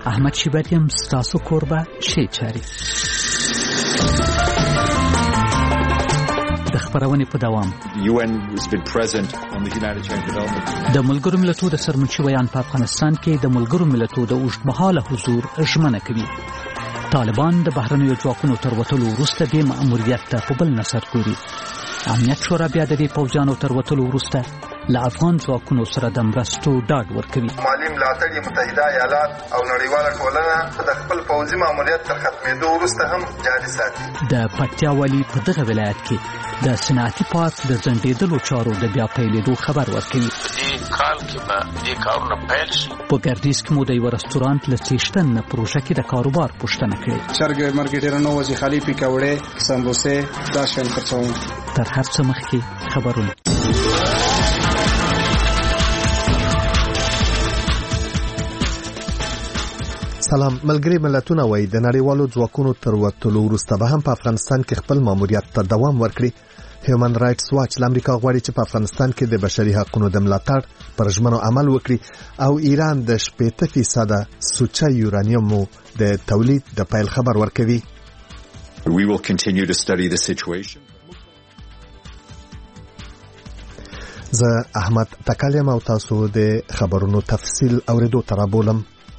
احمد شیبریم ستاسو کوربه شی چاري د خبرونې په دوام د ملګرو ملتونو د سرمنشي ویان په افغانستان کې د ملګرو ملتونو د اوږدمهاله حضور ژمنه کوي. طالبان د بهرنیو ځواکونو تر وتلو وروسته د مأموریت ته په بل نظر ګوري. امنیت شورا بیا د دې پوځیانو تر وتلو وروسته له افغان ځواکونو سره د مرستو ډاډ ورکوي. مالي ملاتړ متحده ایالات او نړیواله ټولنه د خپل پوځي مأموریت تر ختمېدو وروسته هم جاري ساتي. د پکتیا والي په دغه ولایت کې د صنعتي پارک د ځنډېدلو چارو د بیا پیلېدو خبر ورکوي. دې کال کې به دې کارونه پیل شي. په ګردیز کې مو د یو رستورانت له څښتن پروژه کې د کاروبار پوښتنه کړې. چرګ مارکیټرانو وځي خالي پکوړې سمبوسه دا شان خرڅوم. تر هر څه مخکې خبرونه. سلام. ملګری ملتونه وایي د نړیوالو ځواکونو تر وتلو وروسته به هم په افغانستان کې خپل ماموریت ته دوام ورکړي. هیومن رائټس واچ له امریکا غواړي چې په افغانستان کې د بشري حقوقو د ملاتړ پر ژمنو عمل وکړي او ایران د 80% سوچه یورانیم د تولید د پیل خبر ورکوي. We will continue to study the situation. زه احمد تکالیم او تاسو د خبرونو تفصیل اوریدو ترابولم.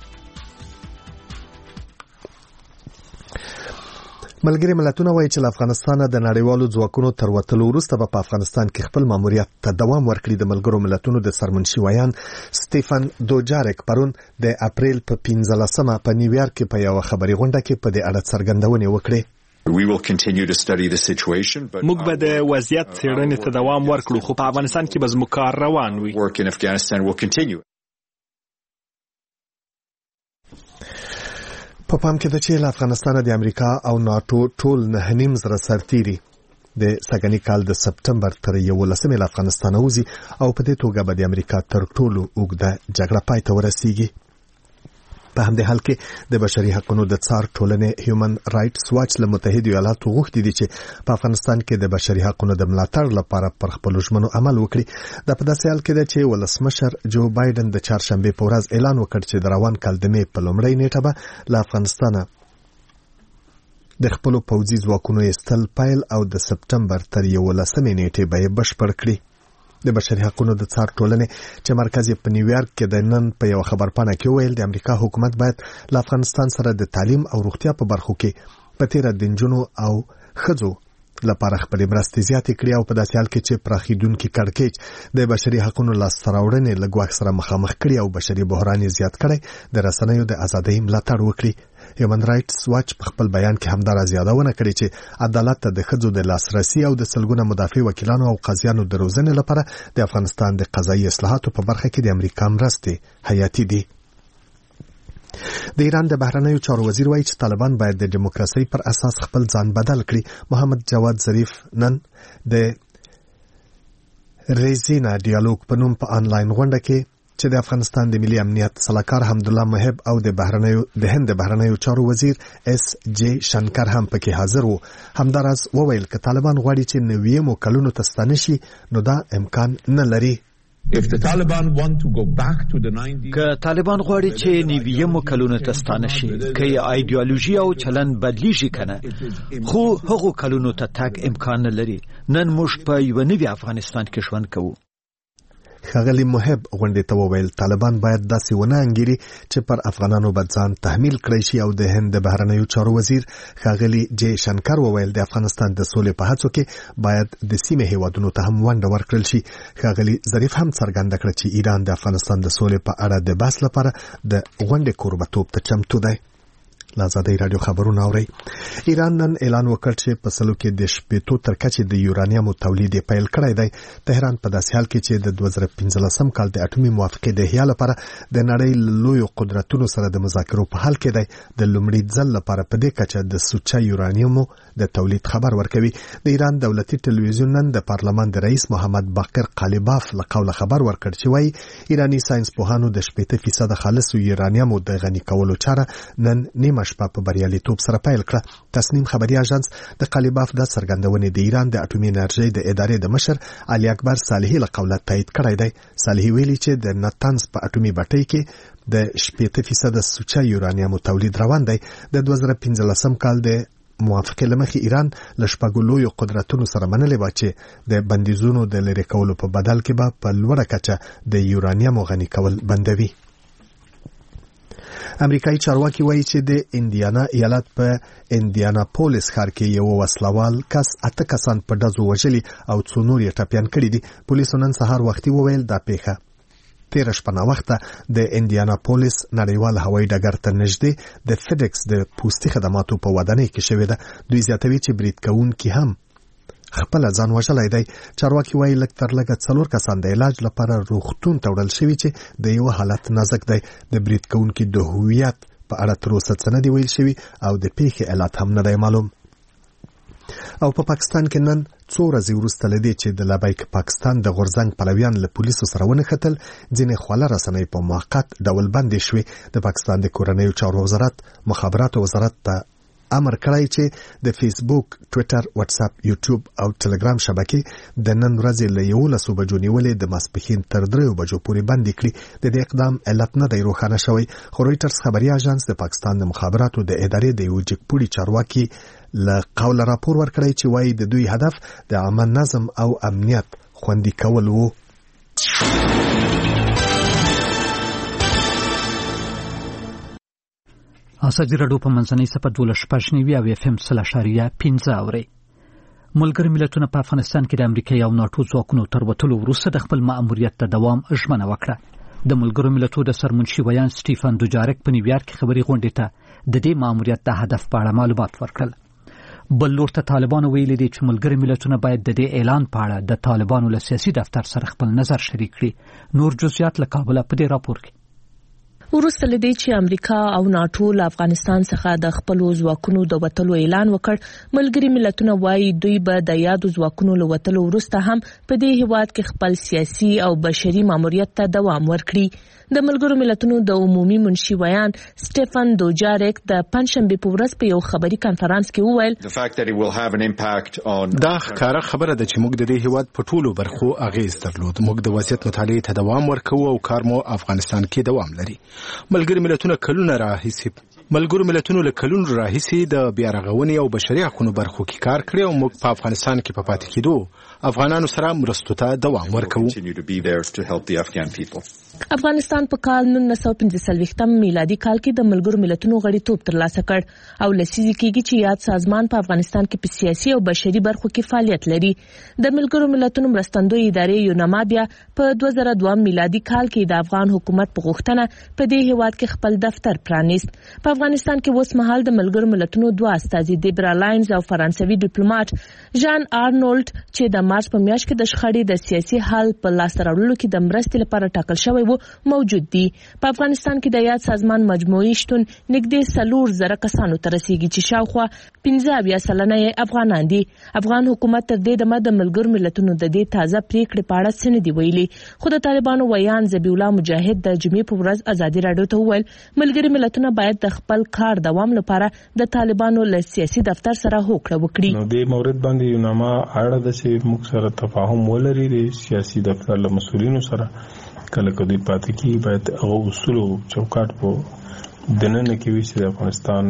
ملګری ملتونه وایي چې افغانستان د نړیوالو ځواکونو تر وتلو وروسته په افغانستان کې خپل ماموریت ته دوام ورکړي. د ملګرو ملتونو د سرمنشي ویان سټيفن دوجارک پرون د اپریل په 15مه په نیویارک کې په یو خبري غونډه کې په دې اړه څرګندونه وکړه. We will continue to study the situation, but موږ به د وضعیت څېړنې ته دوام ورکړو، خو په افغانستان کې به زموږ کار روان وي. Work in Afghanistan will continue. په پام کې د چې له افغانستان د امریکا او ناتو ټول 9.5 زره سرتیري د سګنی کال د سپټمبر تر 11 له افغانستان وځي او په دې توګه به د امریکا تر ټولو اوږده جګړه پای ته ورسیږي. په همدې حال کې د بشري حقوقو د څار ټولنې هیومن رائټس واچ له متحده ایالاتو غوښتي دي چې په افغانستان کې د بشري حقوقو د ملاتړ لپاره پر خپل ژمنو عمل وکړي. د په داسې حال کې چې ولسمشر جو بایدن د چهارشنبه په ورځ اعلان وکړ چې د روان کال د مې په لومړۍ نیټه به له افغانستان د خپل پوځي ځواکونو ایستل پیل او د سپټمبر تر 11 نیټې به بشپړ کړي. د بشري حقوقو د څار ټولنې چې مرکز په نیویارک کې د نن په یو خبرپاڼه کې ویل د امریکا حکومت باید له افغانستان سره د تعلیم او روغتیا په برخو کې په تیر د نجونو او ښځو لپاره خپل مرستې زیاتې کړي او په داسې حال کې چې پراخیدونکو کړکېچ د بشري حقوقو لاسته لګواک سره مخامخ کړي او بشري بحران زیات کړي د رسنیو د ازادۍ ملاتړ وکړي. هیومن رائټس واچ په خپل بیان کې همدارا زیادونه کړې چې عدالت ته د ښځو د لاسرسي او د سلګونه مدافع وکیلانو او قاضیانو د روزنې لپاره د افغانستان د قضایي اصلاحاتو په برخه کې د امریکا مرستې حیاتي دي. د ایران د بهرنیو چارو وزیر وایي چې طالبان باید د دیموکراسي پر اساس خپل ځان بدل کړي. محمد جواد ظریف نن د ریزینا ډیالوګ په نوم په آنلاین غونډه کې چې د افغانستان د ملي امنیت صلاحکار حمدالله محب او د هند د بهرنیو چارو وزیر اس جی شنکر هم پکې حاضر وو. همدارس وویل چې طالبان غواړي چې 90 کلونو ته ستانه شي نو دا امکان نه لري. که طالبان غواړي چې 90 کلونو ته ستانه شي که ایدئولوژي او چلن بدلیږي کنه خو هغه کلونو ته تګ امکان نه لري. نن موږ په یو نوي افغانستان کې ژوند کوو. ښاغلي محب غونډې ته وویل طالبان باید داسې ونه انګیري چې پر افغانانو به ځان تحمیل کړی شي او د هند د بهرنیو چارو وزیر ښاغلي جی شنکر وویل د افغانستان د سولې په هڅو کې باید د سیمې هیوادونو ته هم ونډه ورکړل شي. ښاغلي ظریف هم څرګنده کړه چې ایران د افغانستان د سولې په اړه د بحث لپاره د غونډې کوربتوب ته چمتو دی. لازادۍ رادیو خبرونه اوري. ایران نن اعلان وکړ چې په سلو کې د 80 تر کچې د یورانیم تولید پیل کړی دی. تهران په داسې حال کې چې د 2015 کال د اټومي موافقې د احیا لپاره د نړۍ لوی قدرتونو سره د مذاکرو په حال کې دی. د لومړي ځل لپاره په دې کچه د سوچه یورانیم د تولید خبر ورکوي. د ایران دولتي ټلویزیون نن د پارلمان د رئیس محمد باقر قالیباف له قوله خبر ورکړ چې وايي ایرانی ساينس پوهانو د 80% خالص یورانیم د غني کولو چاره نن نیمه نیمه شپه په بریالیتوب سره پیل کړه. تسنیم خبري اژانس د قالیباف د څرګندونې د ایران د اټومي انرژي د ادارې د مشر علي اکبر صالحي له قوله تایید کړی دی. صالحي ویلي چې د نتنز په اټومي بټۍ کې د 80% سوچه یورانیم تولید روان دی. د 2015 کال د موافقه لمخې ایران له شپږو لویو قدرتونو سره منلې و چې د بندیزونو د لرې کولو په بدل کې به په لوړه کچه د یورانیم غني کول بندوي. امریکایي چارواکي وایي چې د انډیانا ایالت په انډیاناپولیس ښار کې یو وسلوال کس 8 کسان په ډزو وژلي او څو نور یې ټپیان کړي دي. پولیسو نن سهار وختي وویل دا پیښه تیر شپه وخته د انډیاناپولیس نړیوال هوایي ډګر ته نږدې د فیډکس د پوستي خدماتو په ودانۍ کې شوې ده. دوی زیاتوي چې برید کوونکي هم خپل ځان وژلی دی. چارواکي وایي لږ تر لږه 4 کسان د علاج لپاره روغتون ته وړل شوي چې د یو حالت نازک دی. د برید کوونکي د هویت په اړه تر اوسه څه نه دی ویل شوي او د پیښې علت هم نه دی معلوم. او په پاکستان کې نن څو ورځې وروسته له دې چې د لبیک پاکستان د غورځنګ پلویان له پولیسو سره ونښتل، ځینې خواله رسنۍ په موقت ډول بندې شوې. د پاکستان د کورنیو چارو وزارت مخابراتو وزارت ته امر کړی چې د فیسبوک، ټویټر، واتس اپ، یوټیوب او ټلګرام شبکې د نن ورځې له 11 بجو نیولې د ماسپښین تر 3 بجو پورې بندې کړي. د دې اقدام علت نه دی روښانه شوی، خو رویټرز خبري اژانس د پاکستان د مخابراتو د ادارې د یو جګپوړي چارواکي له قوله راپور ورکړی چې وایي د دوی هدف د عامه نظم او امنیت خوندي کول وو. ازادي راډیو په منځنۍ صفحه 12.9 او FM 0.15 اوري. ملګری ملتونه په افغانستان کې د امریکا او ناتو ځواکونو تر وتلو وروسته د خپل مأموریت ته دوام ژمنه وکړه. د ملګرو ملتونو د سرمنشي ویان سټیفن دوجارک په نیویارک کې خبري غونډې ته د دې مأموریت د هدف په اړه معلومات ورکړل. بل لور ته طالبانو ویلي دي چې ملګری ملتونه باید د دې اعلان په اړه د طالبانو له سیاسي دفتر سره خپل نظر شریک کړي. نور جزئیات له کابل په دې راپور کې. وروسته لدې چې امریکا او ناتو له افغانستان څخه د خپل ځواکونو د وتلو اعلان وکړ، ملګری ملتونه وایي دوی به د یادو ځواکونو له وتلو وروسته هم په دې هیواد کې خپل سیاسي او بشري ماموریت ته دوام ورکړي. د ملګرو ملتونو د عمومي منشي ویان سټیفن دوجارک د پنځشنبه په ورځ په یو خبري کانفرنس کې وویل دا ښکاره خبره ده چې موږ د دې هیواد په ټولو برخو اغیز درلود. موږ د وضعیت مطالعې ته دوام ورکوو او کار مو افغانستان کې دوام لري. ملګری ملتونو کلونه له کلونو راهیسې د بیارغونې او بشري حقوقو برخو کې کار کړی او موږ په افغانستان کې په پاتې کېدو افغانانو سره مرستو ته دوام ورکوو. افغانستان په کال 1945 میلادي کال کې د ملګرو ملتونو غړیتوب ترلاسه کړ او لسیزې کېږي چې یاد سازمان په افغانستان کې په سیاسي او بشري برخو کې فعالیت لري. د ملګرو ملتونو مرستندوی ادارې یوناما بیا په 2002 میلادي کال کې د افغان حکومت په غوښتنه په دې هیواد کې خپل دفتر پرانیست. په افغانستان کې اوس مهال د ملګرو ملتونو 2 استازي دیبرا لاینز او فرانسوي ډیپلوماټ ژان آرنولډ چې د مارچ په میاشت کې د شخړې د سیاسي حل په لاس راوړلو کې د مرستې لپاره ټاکل شوی موجود دي. په افغانستان کې د یاد سازمان مجموعي شتون نږدې 4,000 کسانو ته رسیږي چې شاوخوا 15 سلنه افغانان دي. افغان حکومت تر دې دمه د ملګرو ملتونو د دې تازه پریکړې په اړه څه نه دی ویلي، خو د طالبانو ویان ذبیح الله مجاهد د جمعې په ورځ ازادي راډیو ته وویل ملګري ملتونه باید د خپل کار دوام لپاره د طالبانو له سیاسي دفتر سره هوکړه وکړي. نو د مورد باندې یوناما اړه د چې موږ سره تفاهم ولري د سیاسي دفتر له مسؤلینو سره کله کدی پاتې کی باید هغه اصول او چوکاټ په دننه کې وي چې د افغانستان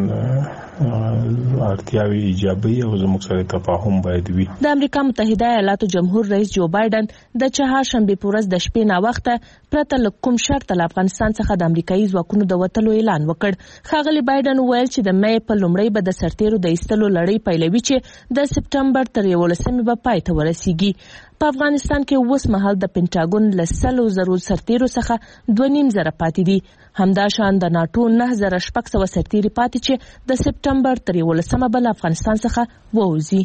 اړتیاوي ایجابي او زموږ سره تفاهم باید وي. د امریکا متحده ایالاتو جمهور رئیس جو بایدن د چهارشنبه په ورځ د شپې نا وخته پرته له کوم شرط له افغانستان څخه د امریکایي ځواکونو د وتلو اعلان وکړ. ښاغلي بایدن وویل چې د مې په لومړۍ به د سرتیرو د ایستلو لړۍ پیلوي چې د سپټمبر تر 11 به پای ته ورسیږي. په افغانستان کې اوس مهال د پینټاګون له 100,000 سرتیرو څخه 2,500 پاتې دي. همداشان د ناتو 9,600 سرتیري پاتې چې د سپټمبر تر 11 بل افغانستان څخه ووځي.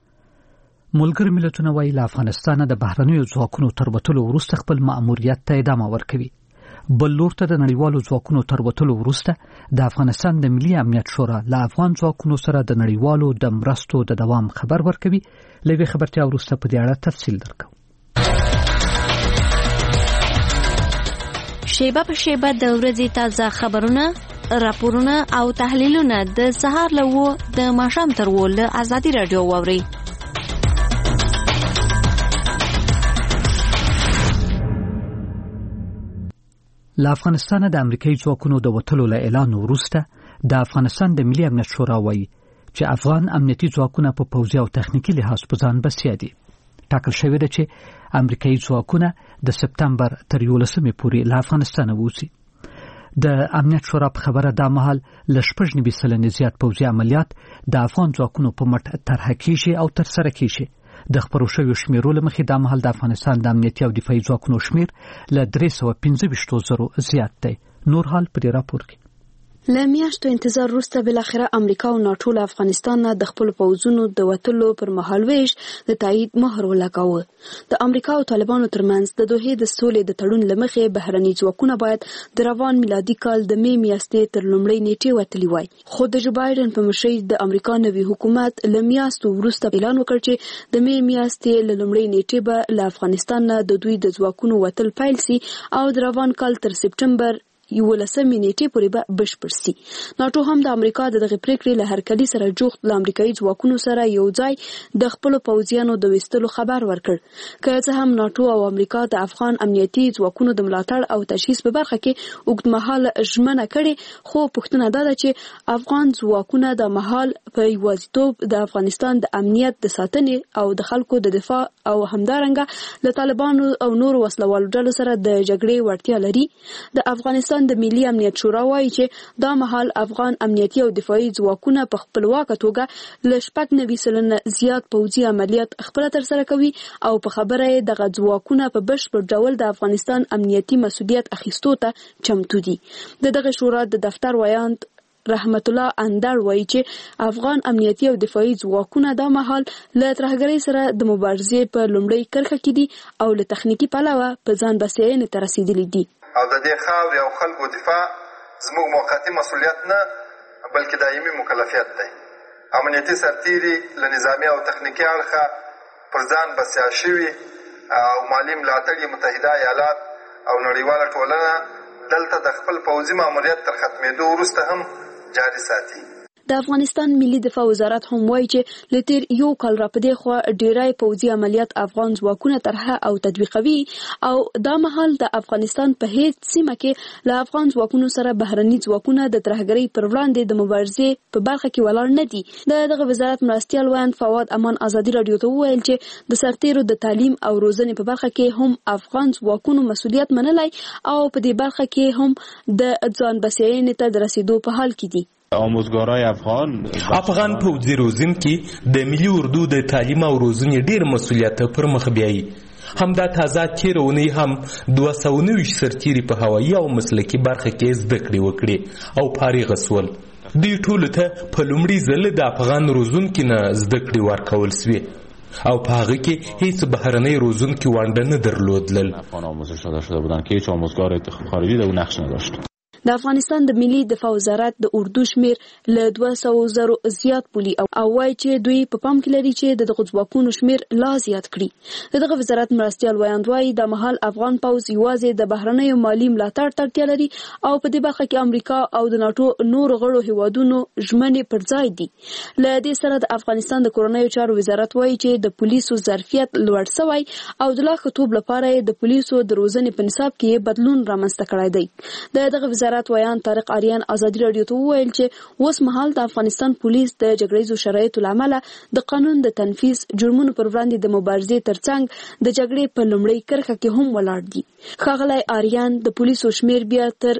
ملګری ملتونه وایي له افغانستان د بهرنیو ځواکونو تر وتلو وروسته خپل مأموریت ته ادامه ورکوي. بل لور ته د نړیوالو ځواکونو تر وتلو وروسته د افغانستان د ملي امنیت شورا له افغان ځواکونو سره د نړیوالو د مرستو د دوام خبر ورکوي. لوي خبرتیا وروسته په دې اړه تفصیل درکو. شیبه په شیبه د ورځې تازه خبرونه راپورونه او تحلیلونه د سهار له 9 د ماښام تر 10 له ازادي رادیو واوري. له افغانستان د امریکایي ځواکونو د وټلو له اعلان وروسته د افغانستان د ملي امنیت شورا وایي چې افغان امنیتي ځواکونه په پوځي او تخنیکي لحاظ په ځان بسیا دي. ټاکل شوې ده چې امریکایي ځواکونه د سپتمبر تر 11 پورې له افغانستان ووځي. د امنیت شورا په خبره دا مهال ل 90% زیات پوځي عملیات د افغان ځواکونو په مټ طرح کیږي او تر سره کیږي. د خبرو شویو شمیرو له مخې دا مهال د افغانستان د امنیتي او دفاعي ځواکونو شمیر له 315,000 زیات دی. نور حال په راپور کې. له میاشتو انتظار وروسته بالاخره امریکا او ناتو له افغانستان نه د خپل پوځونو د وټلو پر مهالويش د تایید مهر ولګاوه. د امریکا او طالبانو ترمنځ د دوحې د سولې د تړون لمخې بهرني ځواکونه باید د روان میلادي کال د می میاشتې تر لومړۍ نیټې وټلي وای. خو د جو بایدن په مشرۍ د امریکا نوي حکومت له میاشتو وروسته اعلان وکړ چې د می میاشتې له لومړۍ نیټې به له افغانستان نه د دوی د ځواکونو وټل پیل سي او د روان کال تر سپتمبر 11 نیټې پورې به بشپړ سي. ناتو هم د امریکا دغه پریکړې له هرکلي سره جوخت له امریکایي ځواکونو سره یو ځای د خپل پوځیانو د وستلو خبر ورکړ. که څه هم ناتو او امریکا د افغان امنیتي ځواکونو د ملاتړ او تجهیز په برخه کې اوږدمهاله ژمنه کړې، خو پوښتنه ده چې افغان ځواکونه د مهال په یوازیتوب د افغانستان د امنیت د ساتنې او د خلکو د دفاع او همدارنګه له طالبانو او نورو وسلوالو ډلو سره د جګړې وړتیا لري. د افغانستان د ملي امنیت شورا وایي چې دا مهال افغان امنیتي او دفاعي ځواکونه په خپلواکه توګه ل 90% زیات پوځي عملیات خپل تر سره کوي او په خبره یې دغه ځواکونه په بشپړ ډول د افغانستان امنیتي مسؤلیت اخیستو ته چمتو دي. دغه شورا د دفتر ویاند رحمت الله اندر وایي چې افغان امنیتي او دفاعي ځواکونه دا مهال له ترهګرۍ سره د مبارزې په لومړۍ کرښه کې دي او له تخنیکی پلوه په ځان بسیاینې ته رسیدلي دي. او د دې خاورې او خلکو دفاع زموږ موقتي مسؤلیت نه بلکې دایمي مکلفیت دی. امنیتي سرتیري له نظامي او تخنیکي اړخه پر ځان بسیا شوي او مالي ملاتړ یې متحده ایالات او نړیواله ټولنه دلته د خپل پوځي ماموریت تر ختمېدو وروسته هم جاري ساتي. د افغانستان ملي دفاع وزارت هم وایي چې لتر یو کال را پدې خو ډیرای پوځي عملیات افغان ځواکونه طرح او تطبیقوي او دا مهال د افغانستان په هیڅ سیمه کې له افغان ځواکونو سره بهرني ځواکونه د ترهګرۍ پر وړاندې د مبارزې په برخه کې ولاړ نه دي. دغه وزارت مرستيال ویاند فواد امان ازادي رادیو ته وویل چې د سرتیرو د تعلیم او روزنې په برخه کې هم افغان ځواکونو مسؤلیت منلای او په دې برخه کې هم د ځان بسیاینې ته د رسیدو په حال کې دي. آموزگارای افغان پوځي روزونکي د ملي اردو د تعلیم او روزنې ډیر مسؤلیت پر مخ بیایي. همدا تازه تیرونی هم 290 سرتیري په هوایي او مسلکي برخه کې زده کړې وکړي او فارغ شول. دوی ټول ته په لومړي ځل د افغان روزونکي نه زده کړې ورکول شوې او په هغه کې هیڅ بهرنۍ روزونکي ونډه نه درلودل. آموزش داده شده بودند که هیچ آموزگار خارجی در اون نقش نداشت. د افغانستان د ملي دفاع وزارت د اردو شمیر له 200,000 زیات بولی او وایي چې دوی په پام کې لري چې دغه ځواکونو شمیر لا زیات کړي. دغه وزارت مرستيال ویاند وایي د مهال افغان پوځ یوازې د بهرنیو مالی ملاتړ ته اړتیا لري او په دې برخه کې امریکا او د ناتو نور غړو هیوادونو ژمنې پر ځای دي. له دې سره د افغانستان د کورنیو چارو وزارت وایي چې د پولیسو ظرفیت لوړ شوی او د لا ښه توب لپاره د پولیسو د روزنې په نصاب کې بدلون رامنځته کړی دی. دغه وزارت ویان طارق آریان ازادي رادیو ته وویل چې اوس مهال د افغانستان پولیس د جګړیزو شرایطو لامل د قانون د تنفيذ جرمونو پر وړاندې د مبارزې ترڅنګ د جګړې په لومړۍ کرښه کې هم ولاړ دي. ښاغلی آریان د پولیسو شمیر بیا تر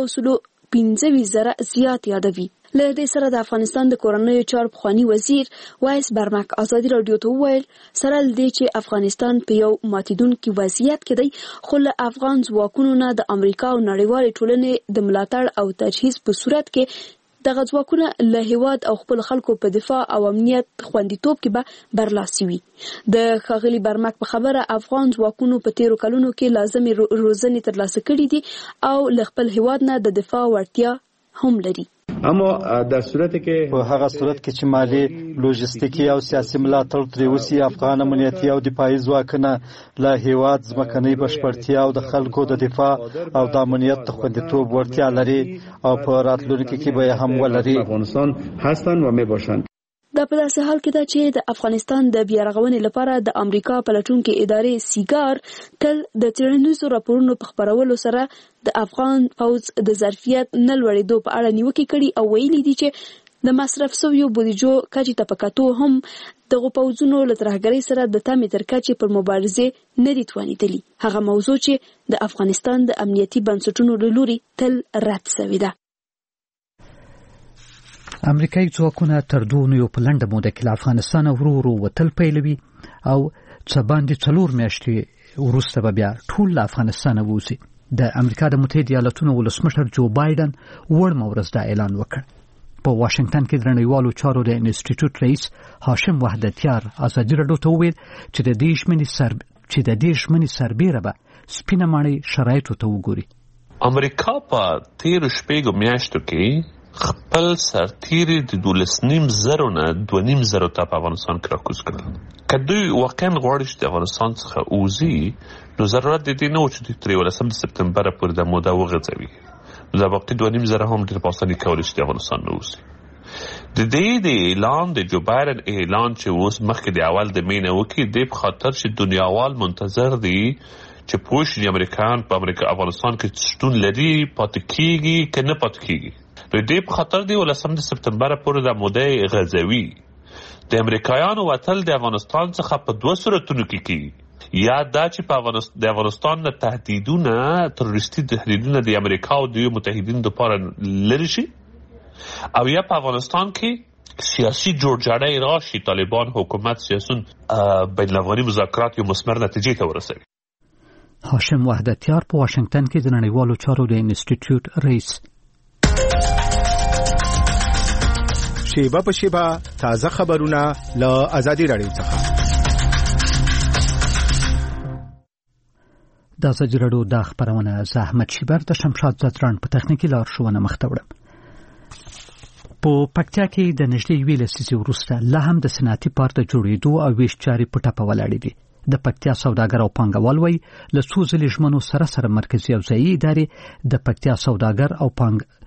115,000 زیات یادوي. له دې سره د افغانستان د کورنیو چارو پخوانی وزیر وایس برمک ازادي رادیو ته وویل سره لدې چې افغانستان په یو ماتیدونکي وضعیت کې دی، خو له افغان ځواکونو نه د امریکا او نړیوالې ټولنې د ملاتړ او تجهیز په صورت کې دغه ځواکونه له هیواد او خپل خلکو په دفاع او امنیت خوندیتوب کې به برلاسي وي. د ښاغلي برمک په خبره افغان ځواکونو په تیرو کلونو کې لازمي روزنې ترلاسه کړې دي او له خپل هیواد نه د دفاع وړتیا هم لري. اما در صورتی که په هغه صورت کې چې مالی لوجستیکي او سیاسي ملاتړ ترې وسی افغان امنیتي او دفاعي ځواکونه له هیواد ځمکنۍ بشپړتیا او د خلکو د دفاع او د امنیت د خوندیتوب وړتیا لري او په راتلونکي کې به هم ولري. افغانستان هستند و میباشند. دا په داسې حال کې ده چې د افغانستان د بیارغونې لپاره د امریکا پلټونکې ادارې سیګار تل د څېړنیزو راپورونو په خپرولو سره د افغان پوځ د ظرفیت نه لوړېدو په اړه نیوکې کړي او ویلي دي چې د مصرف شویو بودیجو کچې ته په کتو هم دغو پوځونو له ترهګرۍ سره د تمې تر کچې پر مبارزې نه دي توانېدلي. هغه موضوع چې د افغانستان د امنیتي بنسټونو له لوري تل رد شوې ده. امریکایي ځواکونه تر دوه اونیو په لنډه موده کې له افغانستانه ورو ورو وتل پیلوي او څه باندې 4 میاشتې وروسته به بیا ټول له افغانستانه ووځي. د امریکا د متحده ایالاتونو ولسمشر جو بایدن وړمه ورځ دا اعلان وکړ. په واشنگټن کې د نړیوالو چارو د انسټیټیوټ رئیس هاشم وحدتیار ازادي راډیو ته وویل چې د دې ژمنې سربیره به سپینه ماڼۍ شرایطو ته وګوري. امریکا په 13 شپږو میاشتو کې خپل سرتیري د 12.5 نه 2.5 ته په افغانستان کې راکوز کړل. که دوی واقعا غواړي چې د افغانستان څخه ووځي نو ضرورت د دې نه و چې دوی تر 11 سپتمبر پورې د موده وغځوي. نو د باقي 2.5 هم ډېر په اسانۍ کولی شي د افغانستان نه ووځي. د دې د اعلان د جو بایدن اعلان چې اوس مخکې د اول د مې نه وکړي د په خاطر چې دنیاوال منتظر دي چې پوه شي د امریکایان په افغانستان کې شتون لري پاتې کېږي که نه پاتې کېږي. د دې په خاطر دی 11 سپتمبر پورې د موده غځوي. د امریکایانو وتل د افغانستان څخه په 2 صورتونو کې کیږي. یا دا چې د افغانستان نه تهدیدونه تروریستي تهدیدونه د امریکا او د متحدینو لپاره لري شي او یا په افغانستان کې سیاسي جوړجاړی راشي طالبان حکومت سیاسون بین الافغاني مذاکرات یو مثمر نتیجې ته ورسوي. هاشم وحدتیار په واشنگټن کې د نړیوالو چارو د انسټیټیوټ رئیس. شیبه په شیبه تازه خبرونه له ازادي راډیو څخه. د ازادي راډیو د خبرونه زحمت شیبر د شمشاد زتران په تخنیکی لارښوونه مخته وړم. په پکتیا کې د نږدې یوې لسیزې وروسته لا هم د صنعتي پارک د جوړېدو او ویش چارې په ټپه ولاړې دي. د پکتیا سوداګر او پانګوال وایي له څو ځلې ژمنو سره مرکزي او ځایي ادارې د پکتیا سوداګر او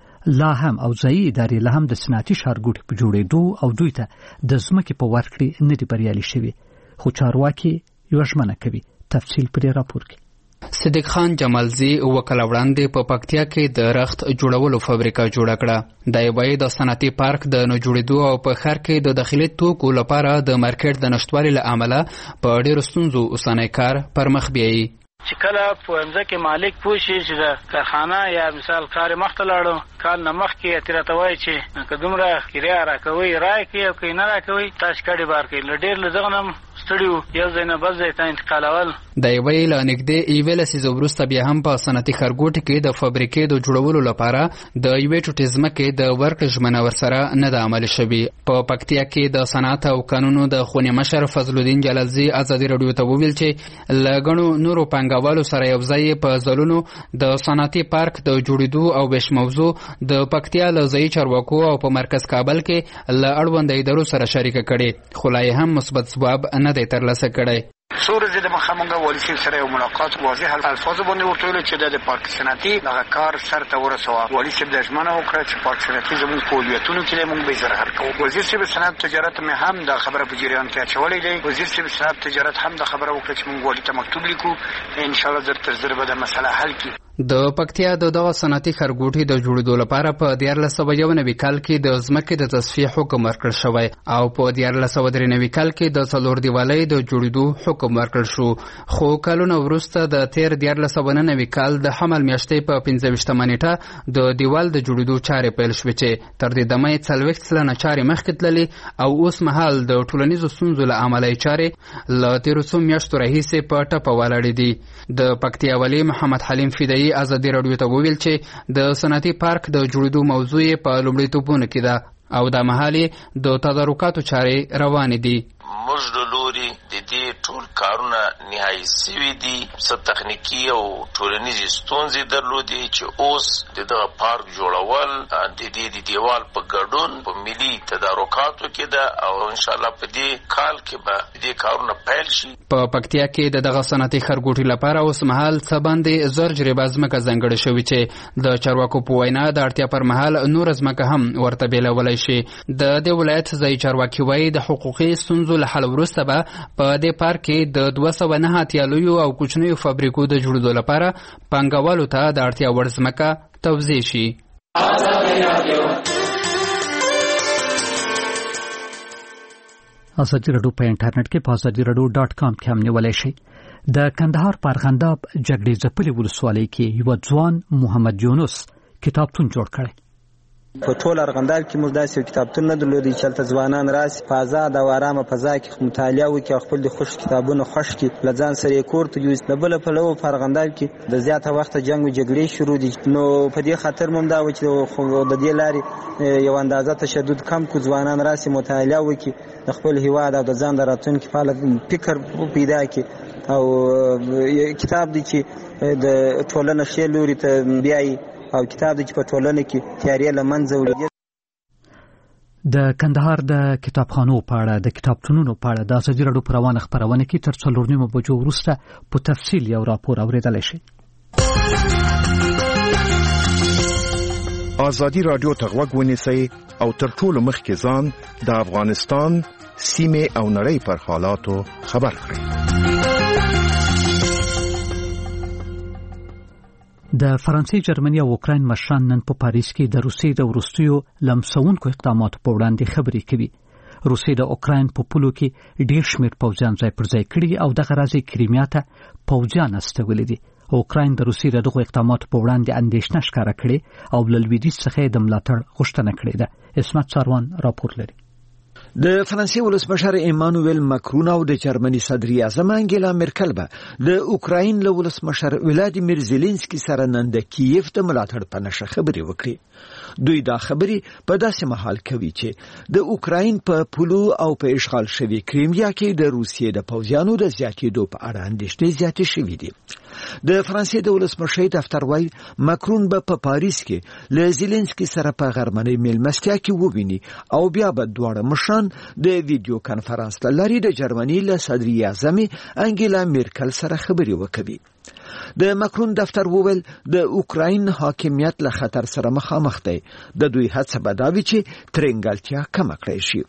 لا هم او ځایي ادارې لا هم د صنعتي ښارګوټي په جوړېدو او دوی ته د ځمکې په ورکړې نه دي بریالي شوي. خو چارواکي یوه ژمنه کوي. تفصیل په دې راپور کې. صدیق خان جمالزی وکړه وړاندې په پکتیا کې د رخت جوړولو فابریکه جوړه کړه. د یوې د صنعتي پارک د نه جوړېدو او په ښار کې د داخلي توکو لپاره د مارکیټ د نشټوالي له امله په ډېرو ستونزو اوسنی کار پر مخ بیایي. چې کله په ځمکې مالک پوه شي چې د کارخانه یا مثال کار مخته لاړو کال نه مخکې اتراته وایي چې که دومره کرایه راکوئ راکوئ او که یې نه راکوئ تاسو کډې بار کوئ. له ډېر له دغه نه ستړي وو یو ځای نه بل ځای ته انتقالول. د یوې له نږدې یوې لسیزې وروسته بیا هم په صنعتي ښارګوټي کې د فابریکې د جوړولو لپاره د یوې ټوټې ځمکې د ورکړې ژمنه ورسره نه ده عملي شوې. په پکتیا کې د صنعت او قانونو د خونې مشر فضل الدین جلالزی ازادي راډیو ته وویل چې له ګڼو نورو پانګوالو سره یو ځای په ځلونو د صنعتي پارک د جوړېدو او ویش موضوع د پکتیا له ځایي چارواکو او په مرکز کابل کې له اړونده ادارو سره شریکه کړې خو لا یې هم مثبت ځواب نه دی ترلاسه کړی. څو ورځې دمخه موږ والي صاحب سره یو ملاقات واضح الفاظو باندې ورته ویل چې د پارک صنعتي دغه کار سرته ورسوه. والي صاحب د ژمنه وکړه چې پارک صنعتي زموږ په ولایتونو کې موږ به یې زر حل کوو. وزیر صاحب صنعت تجارت مې هم دا خبره په جریان کې اچولی دی. وزیر صاحب صنعت تجارت هم دا خبره وکړه چې موږ والي ته مکتوب لیکو انشاءالله زر تر زر به دا مسله حل کړي. د پکتیا د دغه صنعتي ښارګوټي د جوړېدو لپاره په 1491 کال کې د ځمکې د تصفیې حکم ورکړل شوی او په 1493 کال کې د څلور دیوالۍ د جوړېدو حکم ورکړل شو. خو کلونه وروسته د 1499 کال د حمل میاشتې په 25 نیټه د دیوال د جوړېدو چارې پیل شوې چې تر دې دمه یې 40 سلنه چارې مخکې تللې او اوس مهال د ټولنیزو ستونزو له امله یې چارې له 13 میاشتو راهیسې په ټپه ولاړې دي. د پکتیا والي محمد حلیم فدایي ازادي راډیو ته وویل چې د صنعتي پارک د جوړېدو موضوع یې په لومړیتوبونو کې ده او دا مهال د تدارکاتو چارې روانې دي. موږ له لوري د دې ټول کارونه نهایي سوي دي. څه تخنیکي او ټولنیزې ستونزې درلودې چې اوس د دغه پارک جوړول د دې د دیوال په ګډون په ملي تدارکاتو کې ده او انشاءالله په دې کال کې به دې کارونه پیل شي. په پکتیا کې دغه صنعتي ښارګوټي لپاره اوس مهال څه باندې زر جریبه ځمکه ځانګړې شوې چې د چارواکو په وینا د اړتیا پر مهال نور ځمکه هم ورته بیلولی شي. د دې ولایت ځایي چارواکي وایي د حقوقي ستونزو له حل وروسته به په دې پارک کې د 209 اتیالویو او کوچنیو فابریکو د جوړېدو لپاره پانګوالو ته د اړتیا وړ ځمکه توزیع شي. ازادي راډیو په انټرنیټ کې په azadiراdio.com کې هم نیولی شئ. د کندهار په ارغنداب جګړې ځپلې ولسوالۍ کې یو ځوان محمد یونس کتابتون جوړ کړی. په ټول ارغنداب کې موږ داسې کتابتون نه درلودی چې هلته ځوانان راسي په ازاد او ارامه فضا کې مطالعه وکړي او خپل د خوښ کتابونه خوښ کړي، له ځان سره یې کور ته یوسي. له بله پلوه په ارغنداب کې د زیاته وخته جنګ و جګړې شروع دي، نو په دې خاطر مو دا و چې د دې لارې یو اندازه تشدد کم کړو، ځوانان راسي مطالعه وکړي، د خپل هیواد او د ځان د راتلونکي په اړه فکر پیدا کړي. او کتاب دی چې د ټولنه ښې لوري ته بیایي او کتاب دی چې په ټولنه کې تیارې له منځه وړي. د کندهار د کتابخانو په اړه د کتابتونونو په اړه د ازادي راډیو په روانه خپرونه کې تر 4:30 بجو وروسته په تفصیل یو راپور اورېدلی شئ. ازادي راډیو ته غوږ ونیسئ او تر ټولو مخکې ځان د افغانستان سیمې او نړۍ پر حالاتو خبر کړئ. د فرانسې، جرمني او اوکراین مشران نن په پاریس کې د روسیې د وروستیو لمسونکو اقداماتو په وړاندې خبرې کوي. روسیې د اوکراین په پولو کې ډېر شمېر پوځیان ځای پر ځای کړي او دغه راز یې کریمیا ته پوځیان استولي دي. اوکراین د روسیې د دغو اقداماتو په وړاندې اندېښنه ښکاره کړې او له لویدیځ څخه یې د ملاتړ غوښتنه کړې ده. اسمت ساروان راپور لري. د فرانسې ولسمشر ایمانوئل ماکرون او د جرمني صدر اعظم انګیلا مرکل به د اوکراین له ولسمشر ولادیمیر زيلنسکي سره نن د کیف د ملاتړ په نشه خبرې وکړي. دوی دا خبرې په داسې مهال کوي چې د اوکراین په پولو او په اشغال شوی کریمیا کې د روسیې د پوځیانو د زیاتېدو په اړه اندېښنې زیاتې شوې دي. د فرانسې د ولسمشر دفتر وايي ماکرون به په پاریس کې له زيلنسکي سره په غرمنۍ میلمستیا کې وویني او بیا به دواړه مشران د ویډیو کانفرنس له لارې د جرمني له صدر اعظم انګیلا مرکل سره خبرې وکړي. د ماکرون دفتر وویل د اوکراین حاکمیت له خطر سره مخامخ دی. د دوی هڅه به دا وي چې ترنګلتیا کم کړی شي.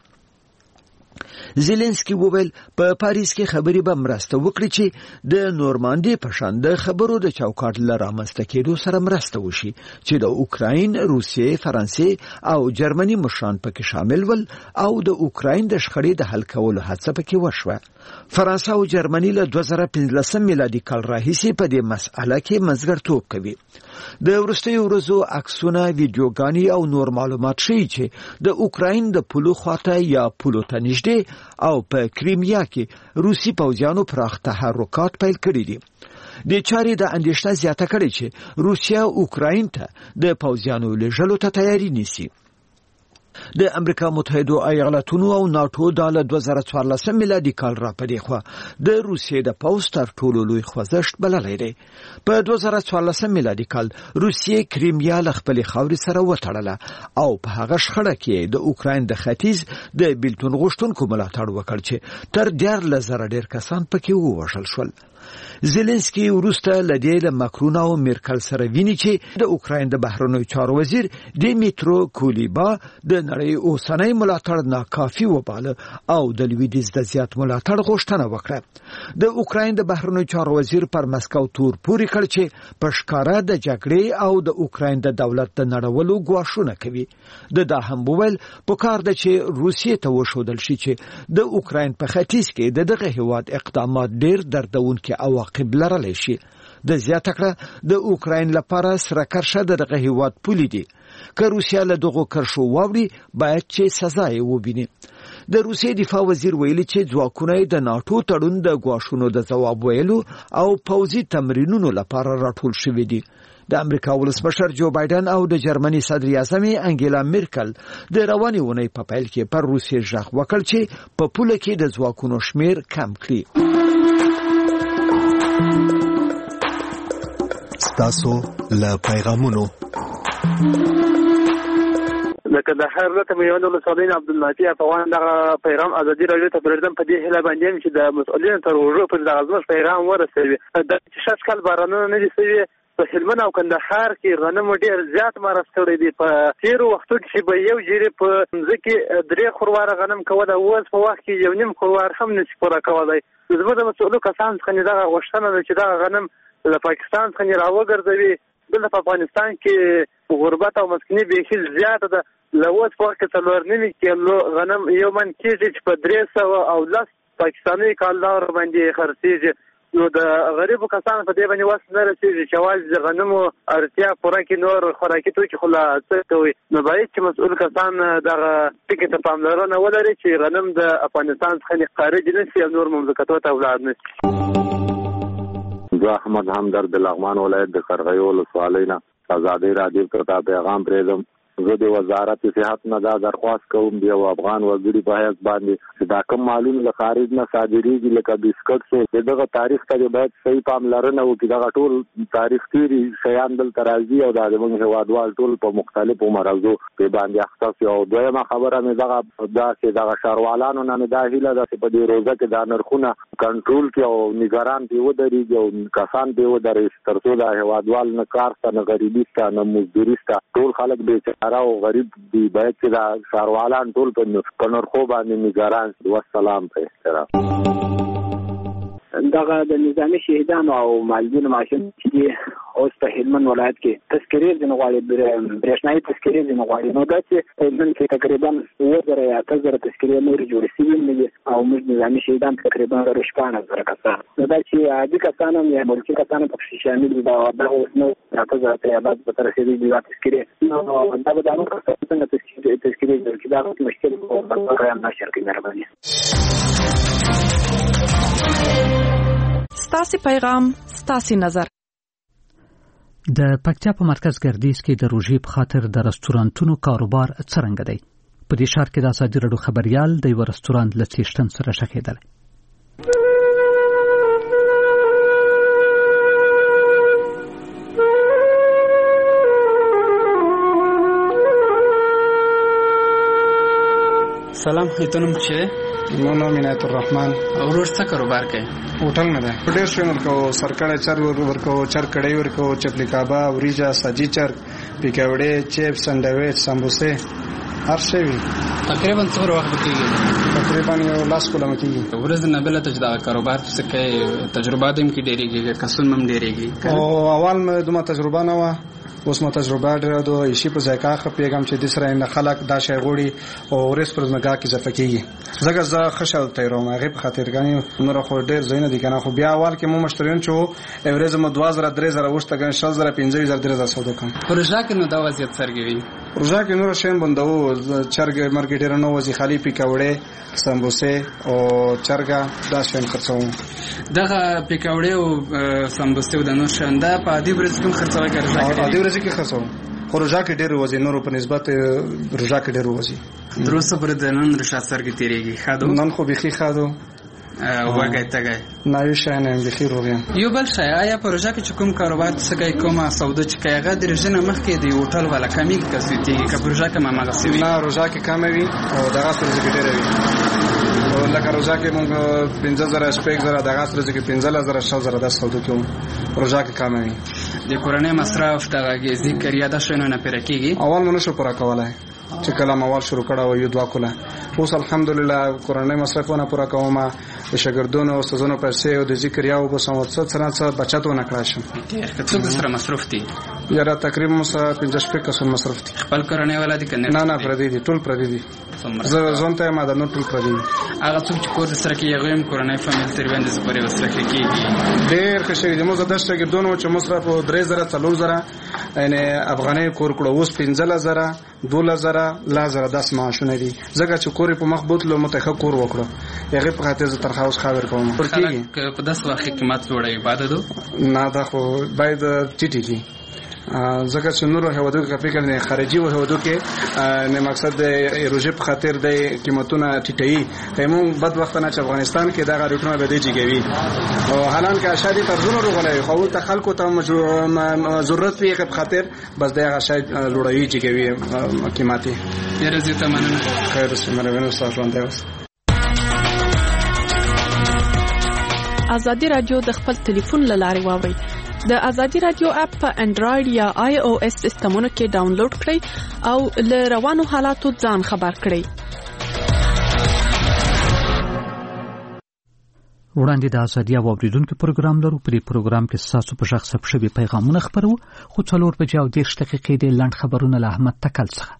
زيلنسکي وویل په پاریس کې خبرې به مرسته وکړي چې د نورماندي په شان د خبرو د چوکاټ لرامسته کېدو سره مرسته وشي چې د اوکراین، روسیې، فرانسې او جرمني مشران پکې شامل ول او د اوکراین د شخړې د حل کولو هڅه پکې وشوه. فرانسه او جرمني له 2015 میلادي کال راهیسې په دې مسأله کې منځګړیتوب کوي. د وروستیو ورځو عکسونه، ویډیوګانې او نور معلومات ښیي چې د اوکراین د پولو خواته یا پولو ته نږدې او په کریمیا کې روسي پوځیانو پراخ تحرکات پیل کړي دي. د چارې د اندېښنه زیاته کړې چې روسیا اوکراین ته د پوځیانو لېږلو ته تیاری نیسي. د امریکا متحده ایالاتونو او ناتو د 2014 میلادي کال را پدې خو د روسیې د پوځ تر ټولو لوی خوځښت بللی دی. په 2014 میلادي کال روسیې کریمیا له خپلې خاورې سره وتړله او په هغه شخړه کې د اوکراین د ختیځ د بیلتون غوښتونکو ملاتړ وکړ چې تر 10,000 ډېر کسان پکې ووژل شول. زيلنسکي وروسته لدې له ماکرون او مرکل سره ویني چې د اوکراین د بهرنیو چارو وزیر دیمیترو کولیبا د نړۍ اوسنۍ ملاتړ ناکافي وباله او د لویدیځ د زیات ملاتړ غوښتنه وکړه. د اوکراین د بهرنیو چارو وزیر پر مسکو تور پوري کړ چې په ښکارا د جګړې او د اوکراین د دولت د نړولو ګواښونه کوي. دا هم وویل پکار ده چې روسیې ته وښودل شي چې د اوکراین په ختیځ کې دغه هیواد اقدامات ډېر دردونکي عواقب لرلی شي. د زیاته کړه د اوکراین لپاره سره کرشه دغه هیواد پولی دي. که روسیا له دغو کرشو واوړي باید چې سزا یې وبیني. د روسیې دفاع وزیر ویلي چې ځواکونه د ناتو تړون د ګواښونو د ځواب ویلو او پوځي تمرینونو لپاره راټول شوي دي. د امریکا ولسمشر جو بایدن او د جرمني صدر اعظم انګیلا میرکل د روانې اونۍ په پیل کې پر روسیې ژغ وکړ چې په پوله کې د ځواکونو شمیر کم کړي. ستاسو له پیغامونو لکه د هر ورځ میوند ولسوالۍ عبدالنافي افغان دغه پیغام ازادي راډیو ته پرېږدم په دې هیله باندې چې د مسؤلینو تر اوږو پورې دغه زموږ پیغام ورسوي. د شش کال بارانونه نه دي شوي په هلمند او کندهار کې غنم ډېر زیات مرض کړی دی. په تیرو وختو کې به یو جریب په ځمکې 3 خورواره غنم کوله، اوس په وخت کې 1.5 خوروار هم نشي پوره کولی. زموږ د مسؤلو کسانو څخه دغه غوښتنه ده چې دغه غنم له پاکستان څخه راوګرځوي. دلته په افغانستان کې غربت او مسکیني بیخي زیاته ده. له اوس په وخت کې 4.5 کیلو غنم یو من کېږي چې په 310 پاکستاني کالدار باندې خرڅېږي. نو د غریبو کسانو په دې باندې وس نه رسېږي چې یوازې د غنمو اړتیا پوره کړي، نور خوراکي توکي خو لا څه کوي. نو باید چې مسؤل کسان دغه ټکي ته پاملرنه ولري چې غنم د افغانستان څخه خارج نه شي او نور مملکتونو ته ولاړ نه شي. زه احمد همدرد د لغمان ولایت د قرغیو ولسوالۍ نه ازادي راډیو ته پیغام پرېږدم. زه د وزارت صحت نه دا درخواست کوم د یو افغان وګړي په حیث باندې چې دا کوم مالونه له خارج نه صادریږي لکه بسکټ شو دغه تاریخ ته باید صحیح پاملرنه وکړي. دغه ټول تاریخ تیري شیان دلته راځي او د زموږ هیوادوال ټول په مختلفو مرزو په باندې اختصاص. او دویمه خبره مې دغه ښاروالانو نه دا هیله ده چې په دې روزه کې دا نرخونه کنټرول کړي او نگران دې ودرېږي او کسان دې ودرېږي ترڅو د هیوادوال نه کار ته نه غریبي ته نه مزدوري ته ټول خلک به او غریب دی باید چې دا ښاروالان ټول په نرخو باندې نگران دي. والسلام په احترام. دغه د نظامی شهیدانو او مالدینو ماشوم چې اوس په هلمند ولایت کې تذکرې ځنه غواړي برېښنايي تذکرې ځنه غواړي. نو دا چې هلمند کې تقریبا 2000 تذکرې نور جوړې شوي دي او موږ نظامی شهیدان تقریبا 14,000 کسان. نو دا چې عادي کسان هم یا ملکي کسان هم پکې شامل دي. دا اوس نو 1000 ته بعد به تر رسیدي دي تذکرې. نو دا به نور څنګه تذکرې جوړ کړي دا مشکل او برابر نشر کوي. مهرباني. ستاسي پیغام ستاسي نظر. د پکتیا په مرکز ګردیز کې د روژې په خاطر د رستورانتونو کاروبار څرنګه دی؟ په دې ښار کې د ازادي راډیو خبريال د یو رستورانت له څښتن سره شخېدل. سلام، ایتونم چې مو نام عنایت الرحمن. روز څه کاروبار کوي؟ هوټل نه ده. ډېر شي ورکو سرکړه چر ورکو چر کړی ورکو چپلی کباب وریجا ساجي چر پیکاوړې چپس سندویچ سمبوسه هر شی وي. تقریبا څومره وخت کېږي؟ تقریبا یو لاس کوله کېږي. ورځ نه بل ته دا کاروبار څه کوي؟ تجربه دیم کې ډېریږي کسون مم ډېریږي. او اول مې دومره تجربه نه و، اوس مو تجربه ډېره ده. شي په ځای کا پیغام چې د سره نه خلک دا شی غوړي او ورس پر مګه کې ځفه کېږي. زه خوشاله تیروم هغه په خاطر غني نور خو ډېر زینه دي کنه. خو بیا اول کې مو مشتریان چې اورز مو 2000 3000 وشته ګن 6000 15000 3000 سودا کوم. پروژه کې نو دا وضعیت سرګوي. پروژه کې نور شین بندو چرګ مارکیټر نو وځي خالي پیکاوړې سمبوسه او چرګا دا شین خرڅوم. دغه پیکاوړې او سمبوسه د نور شاندا په دې ورځ کوم خرڅوي کوي؟ په دې ورځ کې خرڅوم. پروژه کې ډېر وځي نور په نسبت پروژه کې ډېر وځي. دروسه پر د نن رشاد سر کې تیریږي. خادو نن خو بيخي خادو وګای تګای نه یو شای نه بيخي روغیم. یو بل شای آیا پروژه کې کوم کاروبار څه کوي کومه سودا چې کایغه د رژنه مخ کې دی هوټل ولا کمی کسيتي که پروژه کې ما مغسوي نه روزه کې کم وي او دغه پروژه کې ډېر وي. او لکه روزه کې مونږ 15000 شپږ دغه پروژه کې 15000 6000 د سودا کوم. پروژه کې کم وي. د کورنۍ مصرف دغه ذکر یا د شنو نه پرکیږي. اول مونږ شو پورا کولای چې کلام اول شروع کړه او یو دوا کوله. اوس الحمدلله کورنۍ مصرفونه پورا کوم. د شاګردونو او استادونو پیسې او د ذکر یاو په سموڅ څه بچتونه کړای شم. څه سره مصرف دي؟ یاره تقریبا 15 کسان مصرف دي. خپل کورنۍ ولادي کنه؟ نه پردي دي، ټول پردي دي. زه ځونته ما د نو ټول پردي دي. هغه څوک چې کور سره کې یو کورنۍ فامیل تر باندې زپوري وسره کېږي. ډېر ښه دي. موږ د شاګردونو چې مصرف 3000 4000 یعنی افغاني کور کړو اوس 15000 2000 لازر 10 معاشونه دي. زګه چې کور په مخ بوتلو متخ کور وکړو هغه په خاطر زه ترخه اوس خبر کوم. ورکیږي په 10 واخې قیمت جوړي عبادت نه دا خو باید ټیټی دي. ځکه چې نور هیوادو کې فکر نه خارجي هیوادو کې نه مقصد د روزي په خاطر د قیمتونه ټیټي همون بد وخت نه چې افغانستان کې دا غریټونه به دی جګوي او حالان کې اشادي طرزونه وروغلای خو ته خلکو ته ضرورت وي په خاطر بس دا اشاد لوړوي جګوي قیمتي ډیر زیاته مننه خیر سمره ونه ستاسو ازادي رادیو د خپل ټلیفون له لارې واوري د ازادي رادیو اپ په انډراید یا آی او اس سیسټمونو کې ډاونلوډ کړئ او له روانو حالاتو ځان خبر کړئ. وړاندې د ازادي اوریدونکو پروګرام لرو. په دې پروګرام کې تاسو په شخص ثبت شوي پیغامونه خبرو خو 4 بجې او 10 دقیقې د لاند خبرونه له احمد تکل څخه.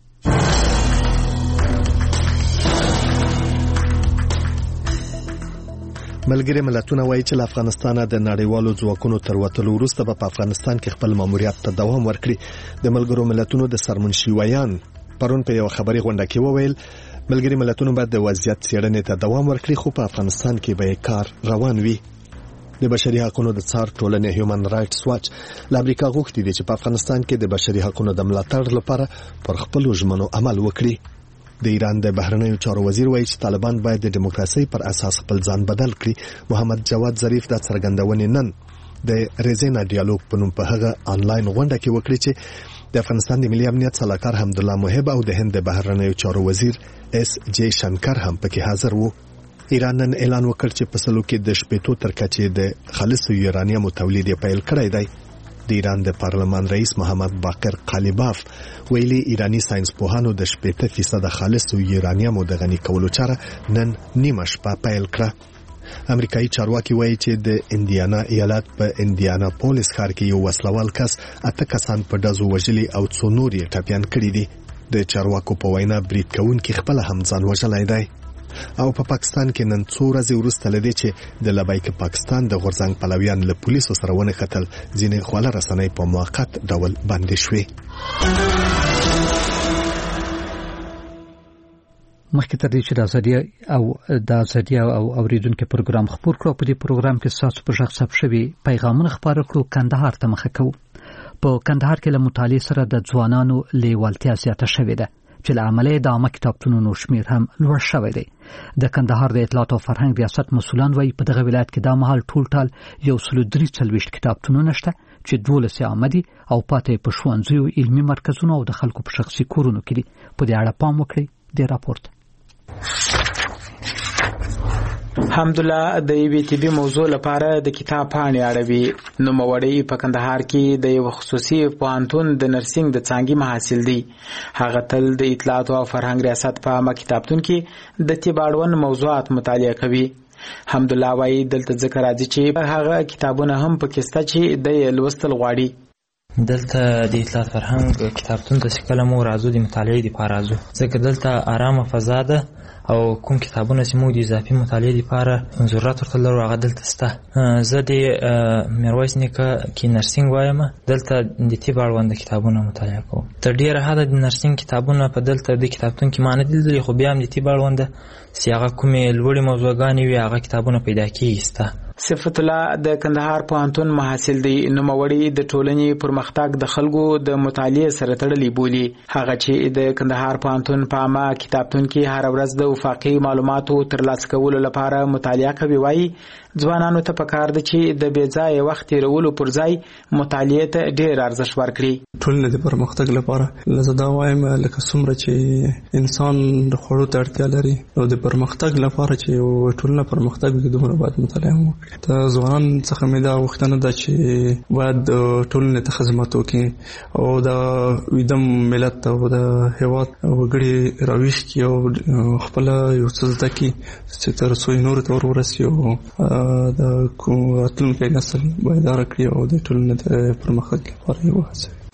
ملګری ملتونه وایي چې افغانستان د نړیوالو ځواکونو تر وتلو وروسته په افغانستان کې خپل ماموریت ته دوام ورکړي. د ملګرو ملتونو د سرمنشي ویان پرون په یو خبري غونډه کې وویل ملګری ملتونه باید د وضعیت څېړنې ته دوام ورکړي خو په افغانستان کې به کار روان وي. د بشري حقوقو د څار ټولنې هیومن رائټس واچ له امریکا غوښتي دي چې په افغانستان کې د بشري حقوقو د ملاتړ لپاره پر خپل ژمنو عمل وکړي. د ایران د بهرنیو چارو وزیر وایي چې طالبان باید د دیموکراسي پر اساس خپل ځان بدل کړي. محمد جواد ظریف د څرګندونې نن د ریزینا ډیالوګ په نوم په هغه آنلاین غونډه کې وکړي چې د افغانستان د ملي امنیت سلاکار حمدالله محب او د هند د بهرنیو چارو وزیر اس جے شنکر هم پکې حاضر وو. ایران نن اعلان وکړ چې په سلو کې د شپېتو تر کچې د خالصو یورانیمو تولید پیل کړی دی. د ایران د پارلمان رئیس محمد باقر قالیباف ویلي ایرانی ساينس پوهانو د 80% خالصو یورانیمو د غني کولو چاره نن نیمه شپه پیل کړه. امریکایي چارواکي وایي چې د انډیانا ایالت په انډیانا پولیس ښار کې یو وسلوال کس 8 کسان په ډزو وژلي او څو نور یې ټپيان کړي دي. د چارواکو په وینا بریټ کوونکي خپل هم ځان وژلای دی. او په پاکستان کې نن څو ورځې وروسته لدی چې د لبیک پاکستان د غورځنګ پلویان له پولیسو سره ونه قتل ځینې خواله رسنۍ په موقت ډول باندې شوې. مخکې تر دې چې د ازادي او اوریدونکو پروګرام خبر کړو په دې پروګرام کې تاسو په شخص ثبت شوي پیغامونه خبرو کړو. کندهار ته مخه کوو. په کندهار کې له مطالعې سره د ځوانانو لیوالتیا زیاته شوې ده چې له عملي د عامه کتابتونونو شمیر هم لوړ شوی دی. د کندهار د اطلاعات او فرهنګ ریاست مسولان وایي په دغه ولایت کې د مهال ټول 143 کتابتونونه شته چې 12 عامه دي او پاتې په ښوونځیو علمي مرکزونو او د خلکو په شخصي کورونو کې دي. په دې اړه پام وکړئ د راپورټ. حمدالله د یوې طبي موضوع لپاره د کتاب پاڼې اړوي. نوموړی په کندهار کې د یو خصوصي پوهنتون د نرسنګ د څانګې محصل دی. هغه تل د اطلاعات او فرهنګ ریاست په عامه کتابتون کې د طب اړوند موضوعات مطالعه کوي. حمدالله وایي دلته ذکر راځي چې هغه کتابونه هم پکې شته چې د لوستل غواړي. دلته د اطلاعات فرهنګ کتابتون ته کله مو راځو د مطالعې لپاره راځو ځکه دلته آرامه فضا ده او کوم کتابونه چې موږ د اضافي مطالعې لپاره ضرورت ورته لرو هغه دلته شته. زه د میرویس نیکه کې نرسنګ وایم. دلته د طب اړوند کتابونه مطالعه کوم. تر ډیره حده د نرسنګ کتابونه په دلته د کتابتون کې ما نه دي لیدلي خو بیا هم د طب اړوند چې هغه کومې لوړې موضوعګانې وي هغه کتابونه پیدا کېږي. صفت الله د کندهار پوهنتون محصل دی. نوموړی د ټولنې پرمختګ د خلکو د مطالعې سره تړلی بولي. هغه چې د کندهار پوهنتون په عامه کتابتون کې هر ورځ د افاقي معلوماتو ترلاسه کولو لپاره مطالعه کوي. وایي ځوانانو ته پکار دي چې د بې ځایه وخت تیرولو پر ځای مطالعې ته ډېر ارزښت ورکړي. ټولنې د پرمختګ لپاره زه دا وایم لکه څومره چې انسان د خوړو ته اړتیا لري نو د پرمختګ لپاره چې ټولنه پرمختګ وکړي دومره باید مطالعه وکړي. د ځوانان څخه مې دا غوښتنه ده چې باید ټولنې ته خدمت وکړي او د ویدم ملت او د هېواد وګړي راویښ کړي او خپل یو څه زده کړي چې تر څو نور ته ورسي او د راتلونکي نسل باید راکړي او د ټولنې د پرمختګ لپاره یې وهڅوي.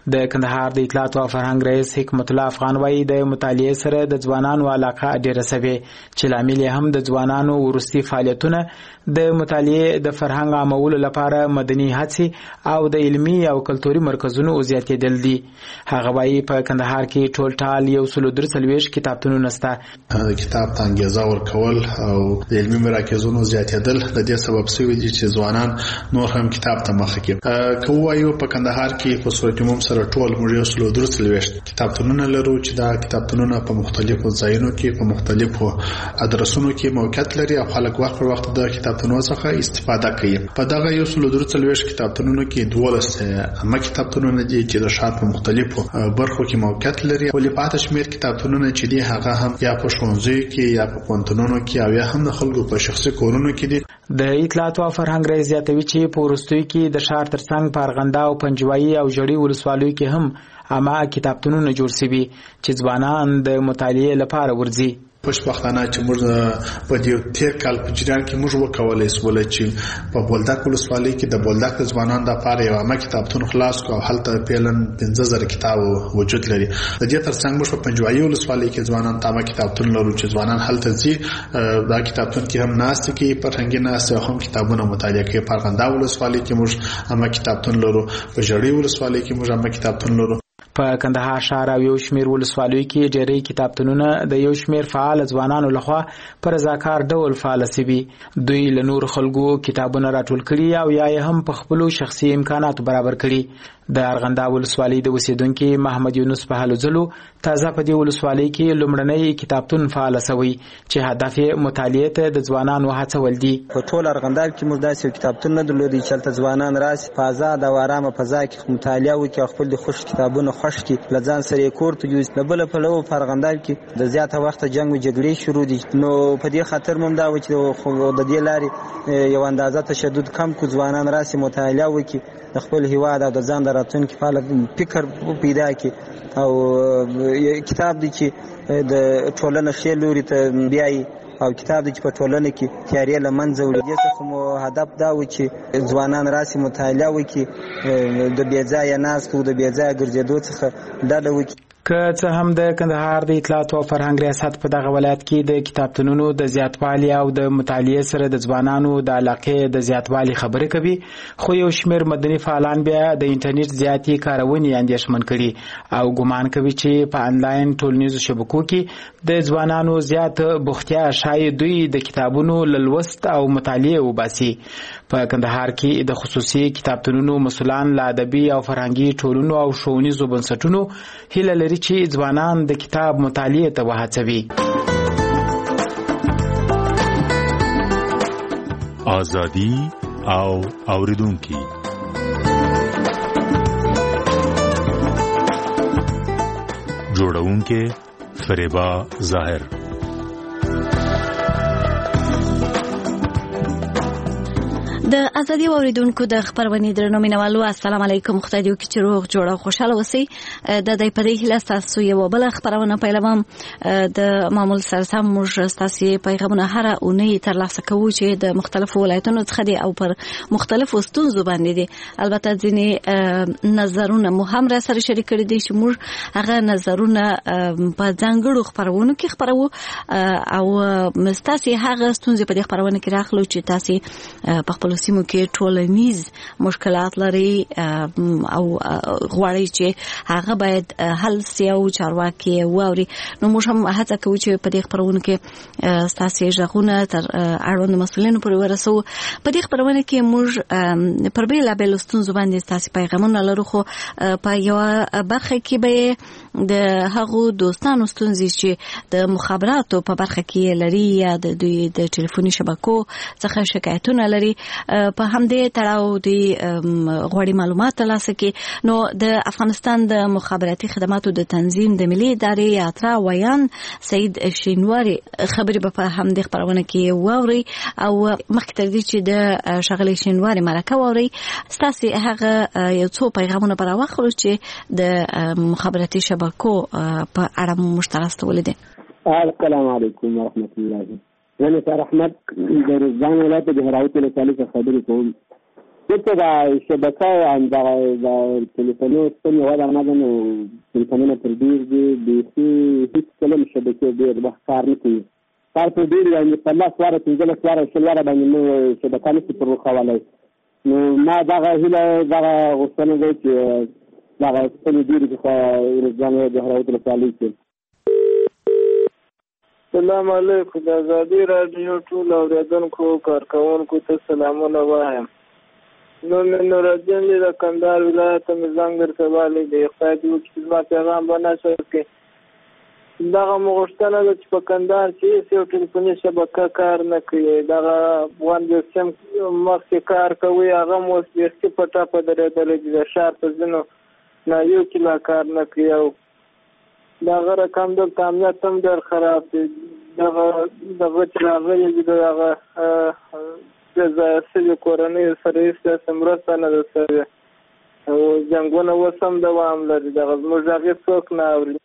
د کندهار د اطلاعات او فرهنګ رئیس حکمت الله افغان وایي د مطالعې سره د ځوانانو علاقه ډیره سوي چې لامل هم د ځوانانو ورستي فعالیتونه د مطالعې د فرهنګ عامولو لپاره مدني هڅې او د علمي او کلتوري مرکزونو زیاتېدل دي. هغه وایي په کندهار کې ټول ټال 143 کتابتونونه شته. کتاب ته انګیزه ورکول او د علمي مراکزونو زیاتېدل د دې سبب شوی دي چې ځوانان نور هم کتاب ته مخه کړي. که وایو په کندهار کې په صورت عموم سره ټول موږ 143 کتابتونونه لرو چې دا کتابتونونه په مختلفو ځایونو کې په مختلفو ادرسونو کې موقعیت لري او خلک وخت پر وخت د کتابتونونو څخه استفاده کوي. په دغه 143 کتابتونونو کې 12 عامه کتابتونونه دي چې د ښار په مختلفو برخو کې موقعیت لري. ولې پاتې شمیر کتابتونونه چې دي هغه هم یا په ښوونځیو کې یا په پوهنتونونو کې او یا هم د خلکو په شخصي کورونو کې دي. د اطلاعات او فرهنګ رئیس زیاتوي چې په وروستیو کې د ښار ترڅنګ په ارغنده او پنجوایي او جړی ولسوالیو کې هم عامه کتابتونونه جوړ شوي چې ځوانان د مطالعې لپاره ورځي. خوشبختانه چې موږ په دې تیر کال په جریان کې موږ وکولای سول چې په بولدک ولسوالۍ کې د بولدک د ځوانانو لپاره یو عامه کتابتون خلاص کو او هلته پیلن 15000 کتاب وجود لري. د دې ترڅنګ موږ په پنجوایي ولسوالۍ کې ځوانان ته عامه کتابتون لرو چې ځوانان هلته ځي دا کتابتون کې هم ناست کې فرهنګي ناست او هم کتابونه مطالعه کوي. په ارغنده ولسوالۍ کې موږ عامه کتابتون لرو. په جړی ولسوالۍ کې موږ عامه کتابتون لرو. په کندهار ښار او یو شمیر ولسوالیو کې ډېری کتابتونونه د یو شمیر فعال ځوانانو لخوا پر رضاکار ډول فعال شوي. دوی له نور خلکو کتابونه راټول کړي او یا هم په خپل شخصي امکاناتو برابر کړي. د ارغنده ولسوالۍ د اوسیدونکو محمد یونس په حلزلو تازه په دې ولسوالۍ کې لومړنی کتابتون فعال شوی چې هدف یې مطالعې ته د ځوانانو هڅول دي. په ټول ارغنده کې موږ داسې کتابتون نه درلودي چې تل ځوانان راسي په آزاد او آرامه فضا کې مطالعه وکړي او خپل د خوښ کتابونه خوښ کړي. لځان سره کور ته یوز نه بل په لو په ارغنده کې د زیاته وخت جنگ او جګړې شروع دي. نو په دې خاطر موږ دا و چې د دې لارې یو اندازه تشدد کم کو ځوانان راسي مطالعه وکړي د خپل هیواد او د ځان د راتلونکي فعال فکر پیدا کړي او کتاب دی چې د ټولنې ښه لوري ته بیایي او کتاب دی چې په ټولنه کې تیارې له منځه وړي. دې څخه مو هدف دا و چې ځوانان راسي مطالعه وکړي د بې ځایه ناستو د بې ځایه ګرځېدو څخه ډډه وکړي. که څه هم د کندهار د اطلاعات او فرهنګ ریاست په دغه ولایت کې د کتابتونونو د زیاتوالي او د مطالعې سره د ځوانانو د علاقې د زیاتوالي خبرې کوي، خو یو شمیر مدني فعالان بیا د انټرنیټ زیاتې کارونې اندېښمن کړي او ګمان کوي چې په انلاین ټولنیزو شبکو کې د ځوانانو زیات بوختیا شاید دوی د کتابونو لوست او مطالعه وباسي. په کندهار کې د خصوصي کتابتونونو مسؤلان له ادبي او فرهنګي ټولنو او ښوونیزو بنسټونو هیله لري چې ځوانان د کتاب مطالعې ته وهڅوي. ازادي او اوریدونکي جوړونکي فریبا ظاهر. د ازادي اوریدونکو د خبرونې درنو مینوالو السلام علیکم. خدای دې وکړي چې روغ جوړ او خوشاله اوسئ. د دې په دې هیله تاسو یو بل خبرونه پیلوم. د معمول سره سم موږ تاسو پیغامونه هر اونۍ ترلاسه کوو چې د مختلفو ولایتونو څخه دي او پر مختلفو ستونزو باندې دي. البته ځینې نظرونه مو هم را سره شریک کړي دي چې موږ هغه نظرونه په ځانګړو خبرونو کې خبرو او مستاسي هغه ستونزې په دې خبرونه کې راخلو چې تاسو په خپل سیمو کې ټولنیز مشکلات لري او غواړي چې هغه باید حل شي او چارواکي واوري. نو موږ هم هڅه کوو چې په دې خبرونه کې ستاسو ژغونه تر اړوند مسؤلینو پورې ورسو. په دې خبرونه کې موږ پر بیلابل ستونزو باندې ستاسو پیغامونه لرو، خو په یو برخه کې به د هغو دوستانو ستونزې چې د مخابراتو په برخه کې لري یا د دوی د ټلیفوني شبکو څخه شکایتونه لري په همدې تړاو دی غوړي معلومات ترلاسه کړي. نو د افغانستان د مخابراتي خدماتو د تنظیم د ملي ادارې یاترا ویان سید شینواری خبري په همدې خبرونه کې واوري او مخکې تر دې چې د شغلې شینواری مرکه واوري ستاسو هغه یو څو پیغامونه پر واخلو چې د مخابراتي شبکو په اړه مشترک ولیدي. السلام علیکم ورحمت الله. زه نثار احمد د رضوان ولایت د هراوت ولسوالۍ څخه خبرې کوم. دلته د شبکه د تلیفونو ستنې وده نه ده نو تلیفونونه تر ډېر دي بیخي هېڅ کله مې شبکې ډېر وخت کار نه کوي کار په ډېر یعنې په 10 واره 15 واره 20 واره باندې مو شبکه نشي پر وښولی نو ما دغه هیله دغه غوښتنه دی چې دغه ستنې ډېرې دي خو رضوان د هراود ولسوالۍ کې السلام علیکم د ازادي راډیو ټول اورېدونکو کارکوونکو ته سلامونه وایم نو مې نورالدین دی د کندهار ولایت مې زنګ درته دی خدای دې وکړي چې زما پیغام به نشر کړي دغه مو غوښتنه ده چې په کندهار کې هېڅ یو ټلیفوني شبکه کار نه کوي دغه افغان جسم مخکې کار کوي هغه هم اوس بیخي په ټپه درېدلی دي د ښار په ځینو ناحیو کې لا کار نه کوي او د هغه رقم دلته امنیت هم ډېر خراب دی دغه چې راغلي دي د هغه د ځایه شوي کورنیو سره هېڅ داسې مرسته نه ده شوې او جنګونه اوس هم دوام لري دغه زموږ هغې څوک نه اوري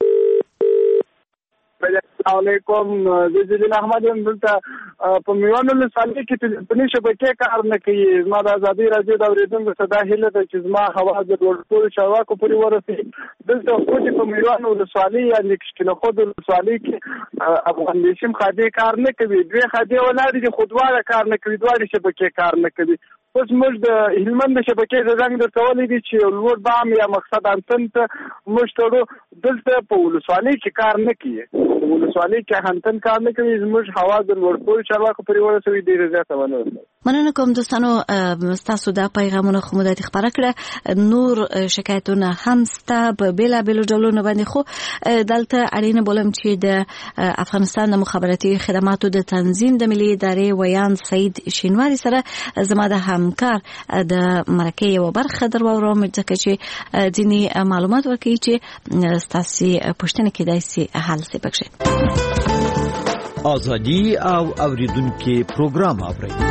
السلام علیکم زه جلیل احمد یم دلته په میوند ولسوالۍ کې ټلیفوني شبکې کار نه کوي زما د ازادي راډیو د اورېدونکو څخه دا هیله ده چې زما حواس د ټولو چارواکو پورې ورسېږي دلته خو چې په میوند ولسوالۍ یعنې کشکینخود ولسوالۍ کې افغان جسم خادې کار نه کوي دوې خادې ولاړې دي خو دواړه کار نه کوي دواړې شبکې کار نه کوي اوس موږ د هلمند د شبکې د زنګ درته ولی دي چې لوړ بام یا مقصد انتن ته موږ تړو دلته په ولسوالۍ کې کار نه کوي ولسوالۍ کې انتن کار نه کوي زموږ حواس د لوړپوړو چارواکو پورې ورسوي ډېره زیاته ونه رسوي مننه کوم دوستانو ستاسو دا پیغامونه خو مو درته خپاره کړه نور شکایتونه هم سته په بېلابېلو ډولونو باندې خو دلته اړینه بولم چې د افغانستان د مخابراتي خدماتو د تنظیم د ملي ادارې ویان سعید شینواري سره زما د همکار د مرکې یو برخه درواورم ځکه چې ځینې معلومات ورکوي چې ستاسو پوښتنه کېدای شي حل شي پکې ازادي او اوریدونکو پروګرام اوري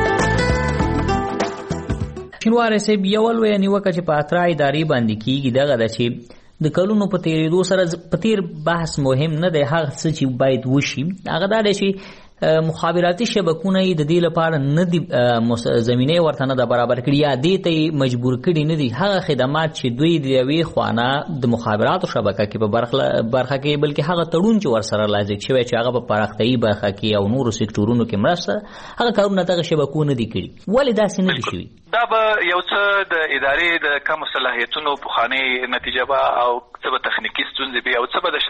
شینواري صاحب یو لوی نیوکه چې په اترا ادارې باندې کیږي دغه د چې د کلونو په تیریدو سره په تیر بحث مهم نه دی هغه څه چې باید وشي هغه دا دی چې مخابراتي شبکونه د دې لپاره نه دي زمينه ورته نه برابر کړي یا دې ته مجبور کړي نه دي هغه خدمات چې دوی د یوې خوانه د مخابراتو شبکه کې په برخه کې بلکې هغه تړون چې ورسره لازم شوی چې هغه په پراختیايي برخه کې او نورو سکتورونو کې مرسته هغه کارونه دغه شبکونه دي کړي ولې داسې نه دي شوي دا به یو څه د ادارې د کم صلاحیتونو په خانه نتیجه به او څه به تخنیکی ستونزې به او څه به د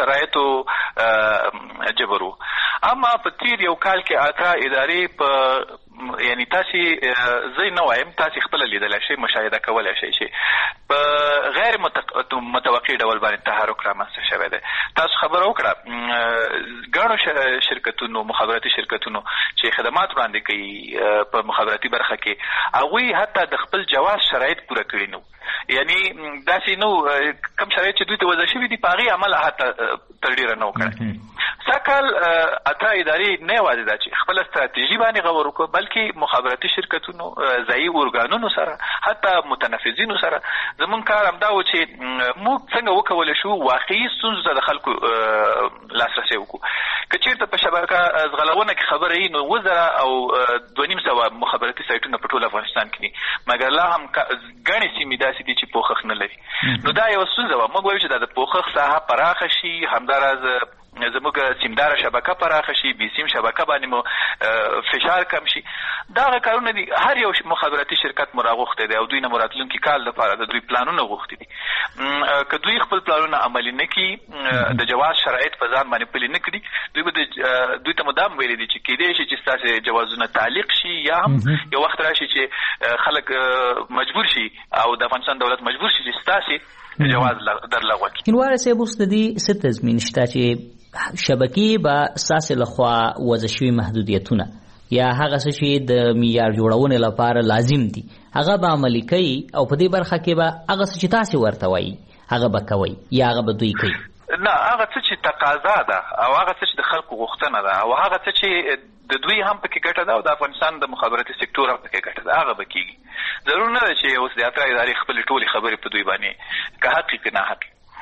شرایطو جبرو اما په تیر یو کال کې اترا ادارې په یعنی تاسو زه نه وایم تاسو خپل لیدل شي مشاهده کولای شي چې په غیر متوقع ډول باندې تحرک رامنځته شوی دی تاسو خبر وکړه ګڼو شرکتونو مخابراتي شرکتونو چې خدمات وړاندې کوي په مخابراتي برخه کې هغوی حتی د خپل جواز شرایط پوره کړي نو یعنی داسې نو کم شرایط چې دوی ته وضع شوي دي په هغې عمل حتی تر ډېره نه وکړی ساکال اترا ادارې نه یوازې دا چې خپله ستراتیژي باندې غور وکړو بلکې مخابراتي شرکتونو ځایي ارګانونو سره حتی متنفذینو سره زمونږ کار همدا و چې موږ څنګه وکولی شو واقعي ستونزو ته د خلکو لاسرسی وکړو که چېرته په شبکه ځغلونه کې خبره وي نو 2000 او 2,500 مخابراتي سایټونه په ټول افغانستان کې دي مګر لا هم ګڼې سیمې داسې دي چې پوښښ نه لري نو دا یوه ستونزه وه موږ وایو چې دا د پوښښ ساحه پراخه شي همداراز زموږ سیمداره شبکه پراخه شي بي سیم شبکه باندې مو فشار کم شي دا کارونه دي هر یو مخابراتي شرکت مو راغوښتی دی او دوی نه مو راتلونکي کال لپاره د دوی پلانونه غوښتي دي که دوی خپل پلانونه عملي نه کړي د جواز شرایط په ځان باندې پلي نه کړي دوی ته مو دا هم ویلي دي چې کیدای شي چې ستاسې جوازونه تعلیق شي یا هم یو وخت راشي چې خلک مجبور شي او د افغانستان دولت مجبور شي چې ستاسې جواز در لغوه کړي. شینواري صاحب اوس د دې څه تضمین شته چې شبکې به ستاسې لخوا وضع شوي محدودیتونه یا هغه څه چې د معیار جوړونې لپاره لازم دي هغه به عملي کوي او په دې برخه کې به هغه څه چې تاسې ورته وایي هغه به کوئ یا هغه به دوی کوي؟ نه هغه څه چې تقاضا ده او هغه څه چې د خلکو غوښتنه ده او هغه څه چې د دوی هم پکې ګټه ده او د افغانستان د مخابراتي سکتور هم پکې ګټه ده هغه به کېږي ضرور نه ده چې اوس د اترا ادارې خپلې ټولې خبرې په دوی باندې که حقي که نه حقي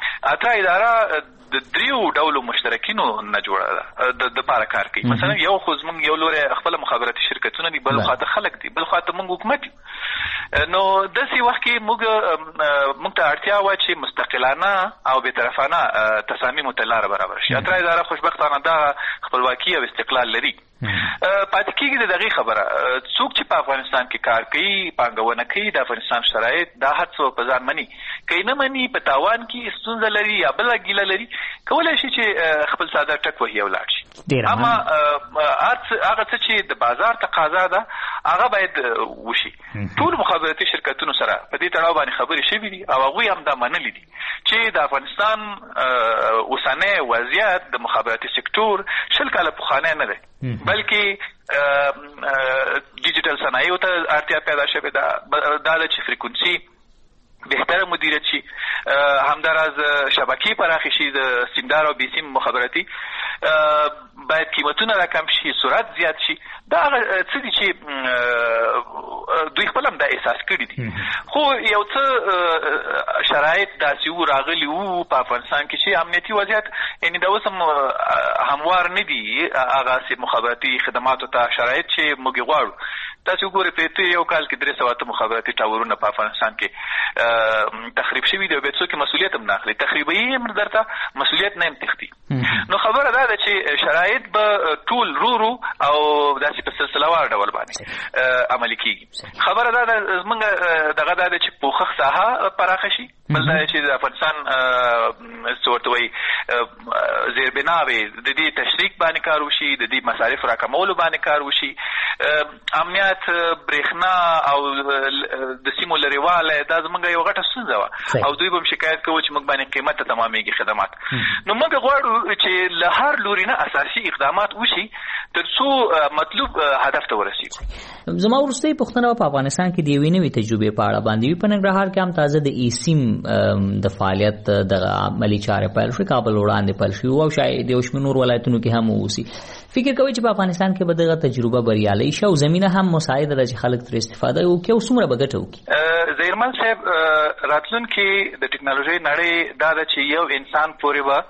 اترا اداره د دریو ډولو مشترکینو نه جوړه ده د پاره کار کوي. مثلا یو خو زمونږ یو لوري خپل مخابراتي شرکتونه دي، بل خواته خلک دي، بل خواته موږ حکومت یو. نو داسې وخت کې موږ ته اړتیا وه چې مستقلانه او بېطرفانه تصامیمو ته لاره برابر شي. اترا اداره خوشبختانه دا خپلواکي او استقلال لري. پاتې کېږي د دغې خبره څوک چې په افغانستان کې کار کوي، پانګونه کوي، د افغانستان شرایط دا هر څه په ځان مني، که نه مني په تاوان کې ستونزه لري یا بله ګیله لري، کولی شي چې خپل څادر ټک وهي او لاړ شي. اما هغه څه چې د بازار تقاضا ده هغه باید وشي. ټول مخابراتي شرکتونو سره په دې تړاو باندې خبرې شوي دي او هغوی هم دا منلي دي چې د افغانستان اوسنی وضعیت د مخابراتي سکتور 20 کاله پخوانی نه دی، بلکې ډیجیټل صنایعو ته اړتیا پیدا شوې ده. دا ده چې فریکونسي بهتره مدیریت شي، همداراز شبکې پراخې شي، د سیمدار او بې سیم مخابراتي باید قیمتونه راکم شي، سرعت زیات شي. دا هغه څه دي چې دوی خپل هم دا احساس کړي دي. خو یو څه شرایط داسې وو راغلي وو په افغانستان کې چې امنیتي وضعیت یعنې دا اوس هم هموار نه دي هغسې مخابراتي خدماتو ته شرایط چې موږ یې غواړو. تاسې وګورئ په تېر یو کال کې 300 مخابراتي ټاورونه په افغانستان کې تخریب شوي دي او بیا څوک مسؤلیت هم نه اخلي. تخریبوي هم درته مسؤلیت نه هم تښتي. نو خبره دا ده چې شرایط به ټول رو او داسې په سلسلهوار ډول باندې عملي کېږي. خبره دا ده زموږ دغه دا ده چې پوښښ ساحه پراخه شي، بل دا چې د افغانستان څه ورته وایي زیربناوې د دې تشریک باندې کار وشي، د دې مصارف راکمولو باندې کار وشي، امنیت، برېښنا او د سیمو لرېوالی دا زموږ یو غټه ستونزه وه او دوی به هم شکایت کوو چې موږ باندې قیمت ته تمامېږي خدمات. نو موږ غواړو چې له هر لوري نه اساسي اقدامات وشي تر څو مطلوب هدف ته ورسېږو. زما وروستۍ پوښتنه په افغانستان کې د یوې نوې تجربې په اړه باندې وي. په ننګرهار کې هم تازه د ای-سیم د فعالیت د عملي چارې پیل شوې، کابل وړاندې پیل شوي او شاید د یو شمېر نور ولایتونو کې هم ووسي. فکر کوئ چې په افغانستان کې به دغه تجربه بریالۍ شي او زمینه هم مساعده ده چې خلک ترې استفاده وکړي او څومره به ګټه وکړي؟ زهیرمل صاحب، راتلونکي د ټکنالوژۍ نړۍ دا ده چې یو انسان پورې به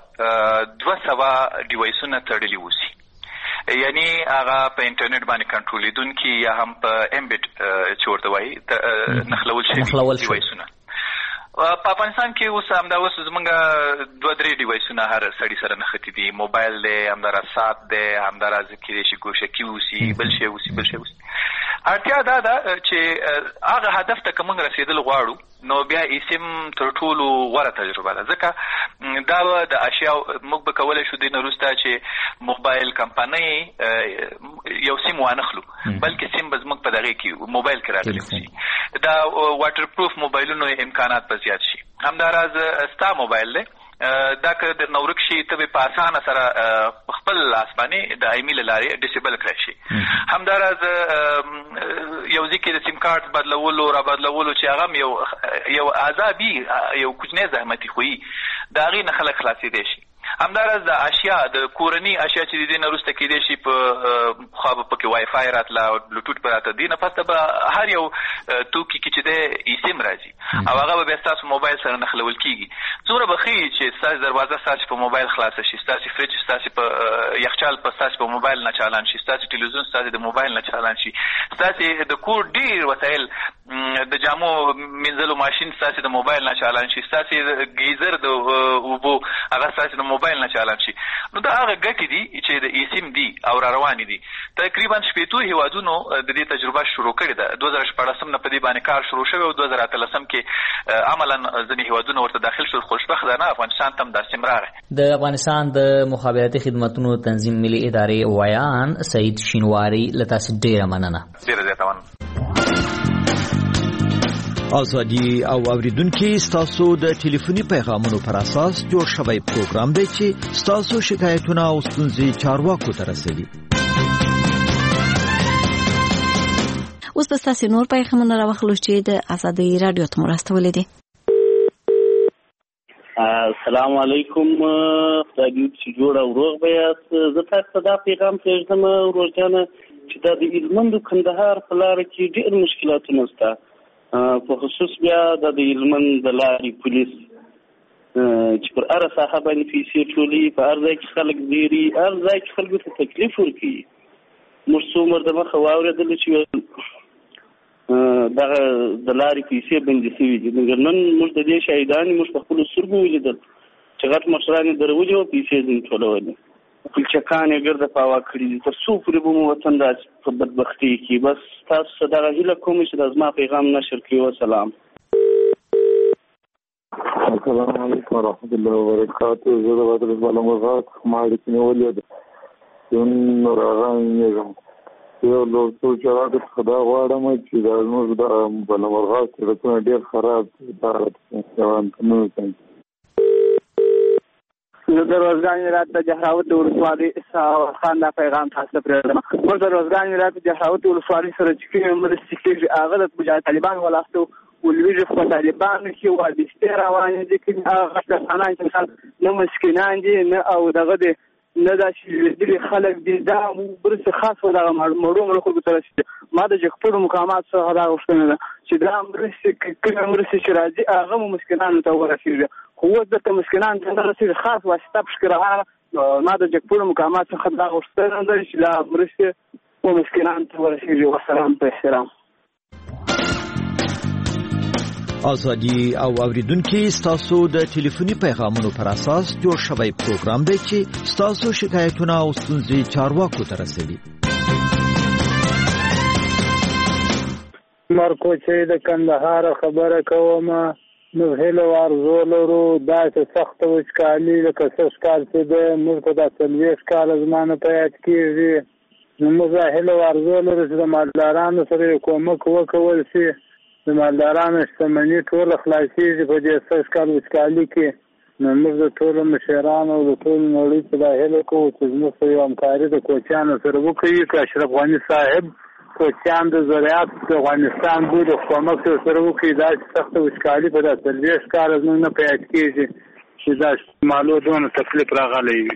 200 ډیوایسونه تړلي ووسي، یعنی هغه په انټرنیټ باندې کنټرولیدونکي یا هم په امبیډ چې ورته وایي نښلول شوي ډیوایسونه. په افغانستان کې اوس همدا زمونږ 2-3 ډیوایسونه هر سړي سره نښتي دي. موبایل دی، همداراز ساعت دی، همداراز کېدای شي ګوشکي اوسي، بل شی اوسي. اړتیا دا ده چې هغه هدف ته که موږ رسېدل غواړو نو بیا ای-سیم تر ټولو غوره تجربه ده، ځکه دا به د اشیاء موږ به کولی شو دې نه وروسته چې موبایل کمپنۍ یو سیم وانخلو، بلکې سیم به زموږ په دغې کې موبایل کې راغلی وسي. دا واټر پروف موبایلونو امکانات به زیات شي. همداراز ستا موبایل دی، دا که در نورک شي ته به په اسانه سره خپل لاس باندې د ایمیل لارې ډیسیبل کړی شي. همداراز یو ځکه د سیم کارت بدلولو را بدلولو چې هغه یو عذابي یو کوچنی زحمتي خوي د هغې نه خلک خلاصېدی شي. همداراز د اشیاء د کورني اشیاء چې د دې نه وروسته کېدی شي په خوا به پکې وای فای راتله او بلوټوټ به راته دې نه پسته به هر یو توکي کې چې دی ای-سیم راځي او هغه به بیا ستاسو موبایل سره نښلول کېږي. څومره به ښه چې ستاسو دروازه ستاسو په موبایل خلاصه شي، ستاسو فریج ستاسو په یخچال ستاسو په موبایل نه چالان شي، ستاسو ټلویزیون ستاسو د موبایل نه چالان شي، ستاسو د کور ډېر وسایل د جامو مینځلو ماشین ستاسو د موبایل نه چالان شي، ستاسو ګیزر د اوبو هغه ستاسو د موبایل نه چالان شي. نو دا هغه ګټې دي چې د ای-سیم دي او را روانې دي. تقریبا 60 هیوادونو د دې تجربه شروع کړې ده. 2014 نه په دې باندې کار شروع شوی او 2013 کې عملا ځینې هیوادونه ورته داخل شول. خوشبختانه افغانستان ته هم دا سیم راغی. د افغانستان د مخابراتي خدمتونو تنظیم ملي ادارې ویان سعید شینواری له تاسو ډېره مننه. ډېره زیاته مننه. ازادي او اوریدونکو ستاسو د ټلیفوني پیغامونو پر اساس جوړ شوی پروګرام دی چې ستاسو شکایتونه او ستونزې چارواکو ته رسوي. اوس به ستاسو نور پیغامونه راوخلو چې د ازادي رادیو ته مرستولې دي. السلام علیکم. خدای دې جوړ او روغ بیاست. زه تاسو ته پیغام پېژنم ورځانه چې د هلمند او کندهار په لار کې ډېر مشکلاتونه شته. په خصوص بیا د هلمند د لارې پولیس چې پر هر ساحه باندې پیسې ټولي، په هر ځای کې خلک ډېري، هر ځای کې خلکو ته تکلیف ورکوي. موږ څو عمر د مخه واورېدل چې دغه د لارې پیسې بندې شوي دي، مګر نن موږ د دې شاهدان موږ په خپلو سترګو ولیدل چې غټ مشران یې درولي او پیسې ځینې ټولولې، پلچکان یې ګرده پاوا کړي دي. تر څو پورې به مو وطن داسې په بدبختۍ کې. بس تاسو څه دغه هیله کوم چې د زما پیغام نشر کړي. وسلام. السلام علیکم ورحمۃ اللہ وبرکاتہ. زه د بدر بالمغات ماړي کې نیولې ده یون راغانېږم یو لوړ چراغ خدا غواړم چې دا زموږ د بالمغات سړکونه ډېر خراب دي. دا روان کوم زه د روزګان ولایت د جهراوت ولسوالۍ خان دا پیغام تاسو ته پرېږدم. موږ د روزګان ولایت د جهراوت ولسوالۍ سره چې کومې مرستې کېږي هغه د مجاهد طالبان ولاسته ولویږي، خو طالبانو کې وابستې روانې دي چې هغه کسانان چې مثلا نه مسکینان دي نه او دغه دي نه داسې لوېدلي خلک دي. دا مرستې خاص و دغه مړو خلکو ته رسېږي. ما د جګپوړو مقامات څخه دا غوښتنه ده چې دا مرستې کومې مرستې چې راځي هغه مو مسکینانو ته ورسېږي. خو اوس درته مسکینانو ته نه رسېږي، خاص واسطه پشکې روانه. ما د جګپوړو مقامات څخه دا غوښتنه ده چې دا مرستې مو مسکینانو ته ورسېږي. وسلام. په احترام. ازادي او اوریدونکو ستاسو د ټلیفوني پیغامونو پر اساس جوړ شوی پروګرام دی چې ستاسو شکایتونه او ستونزې چارواکو ته رسوي. مرکو چې د کندهار خبره کوم، نو هله ورزو لرو داسې سخت وچکالي لکه سږ کال چې ده موږ ته دا 40 کاله زمانه په یاد کېږي. نو موږ هله ورزو لرو چې د مالدارانو سره کومک وکول شي. د مالدارانو شتمني ټوله خلاصېږي په دې سږ کال وچکالي کې. نو موږ د ټولو مشرانو او د ټولو نړۍ ته دا هیله کوو چې زموږ سره یو همکاري د کوچیانو سره وکړي. که اشرف غني صاحب کوچیان د زراعت د افغانستان بود کومک سره وکړي. داسې سخته وچکالي په دا 40 کاله زموږ نه په یاد کېږي چې دا مالو دونه تکلیف راغلی وي.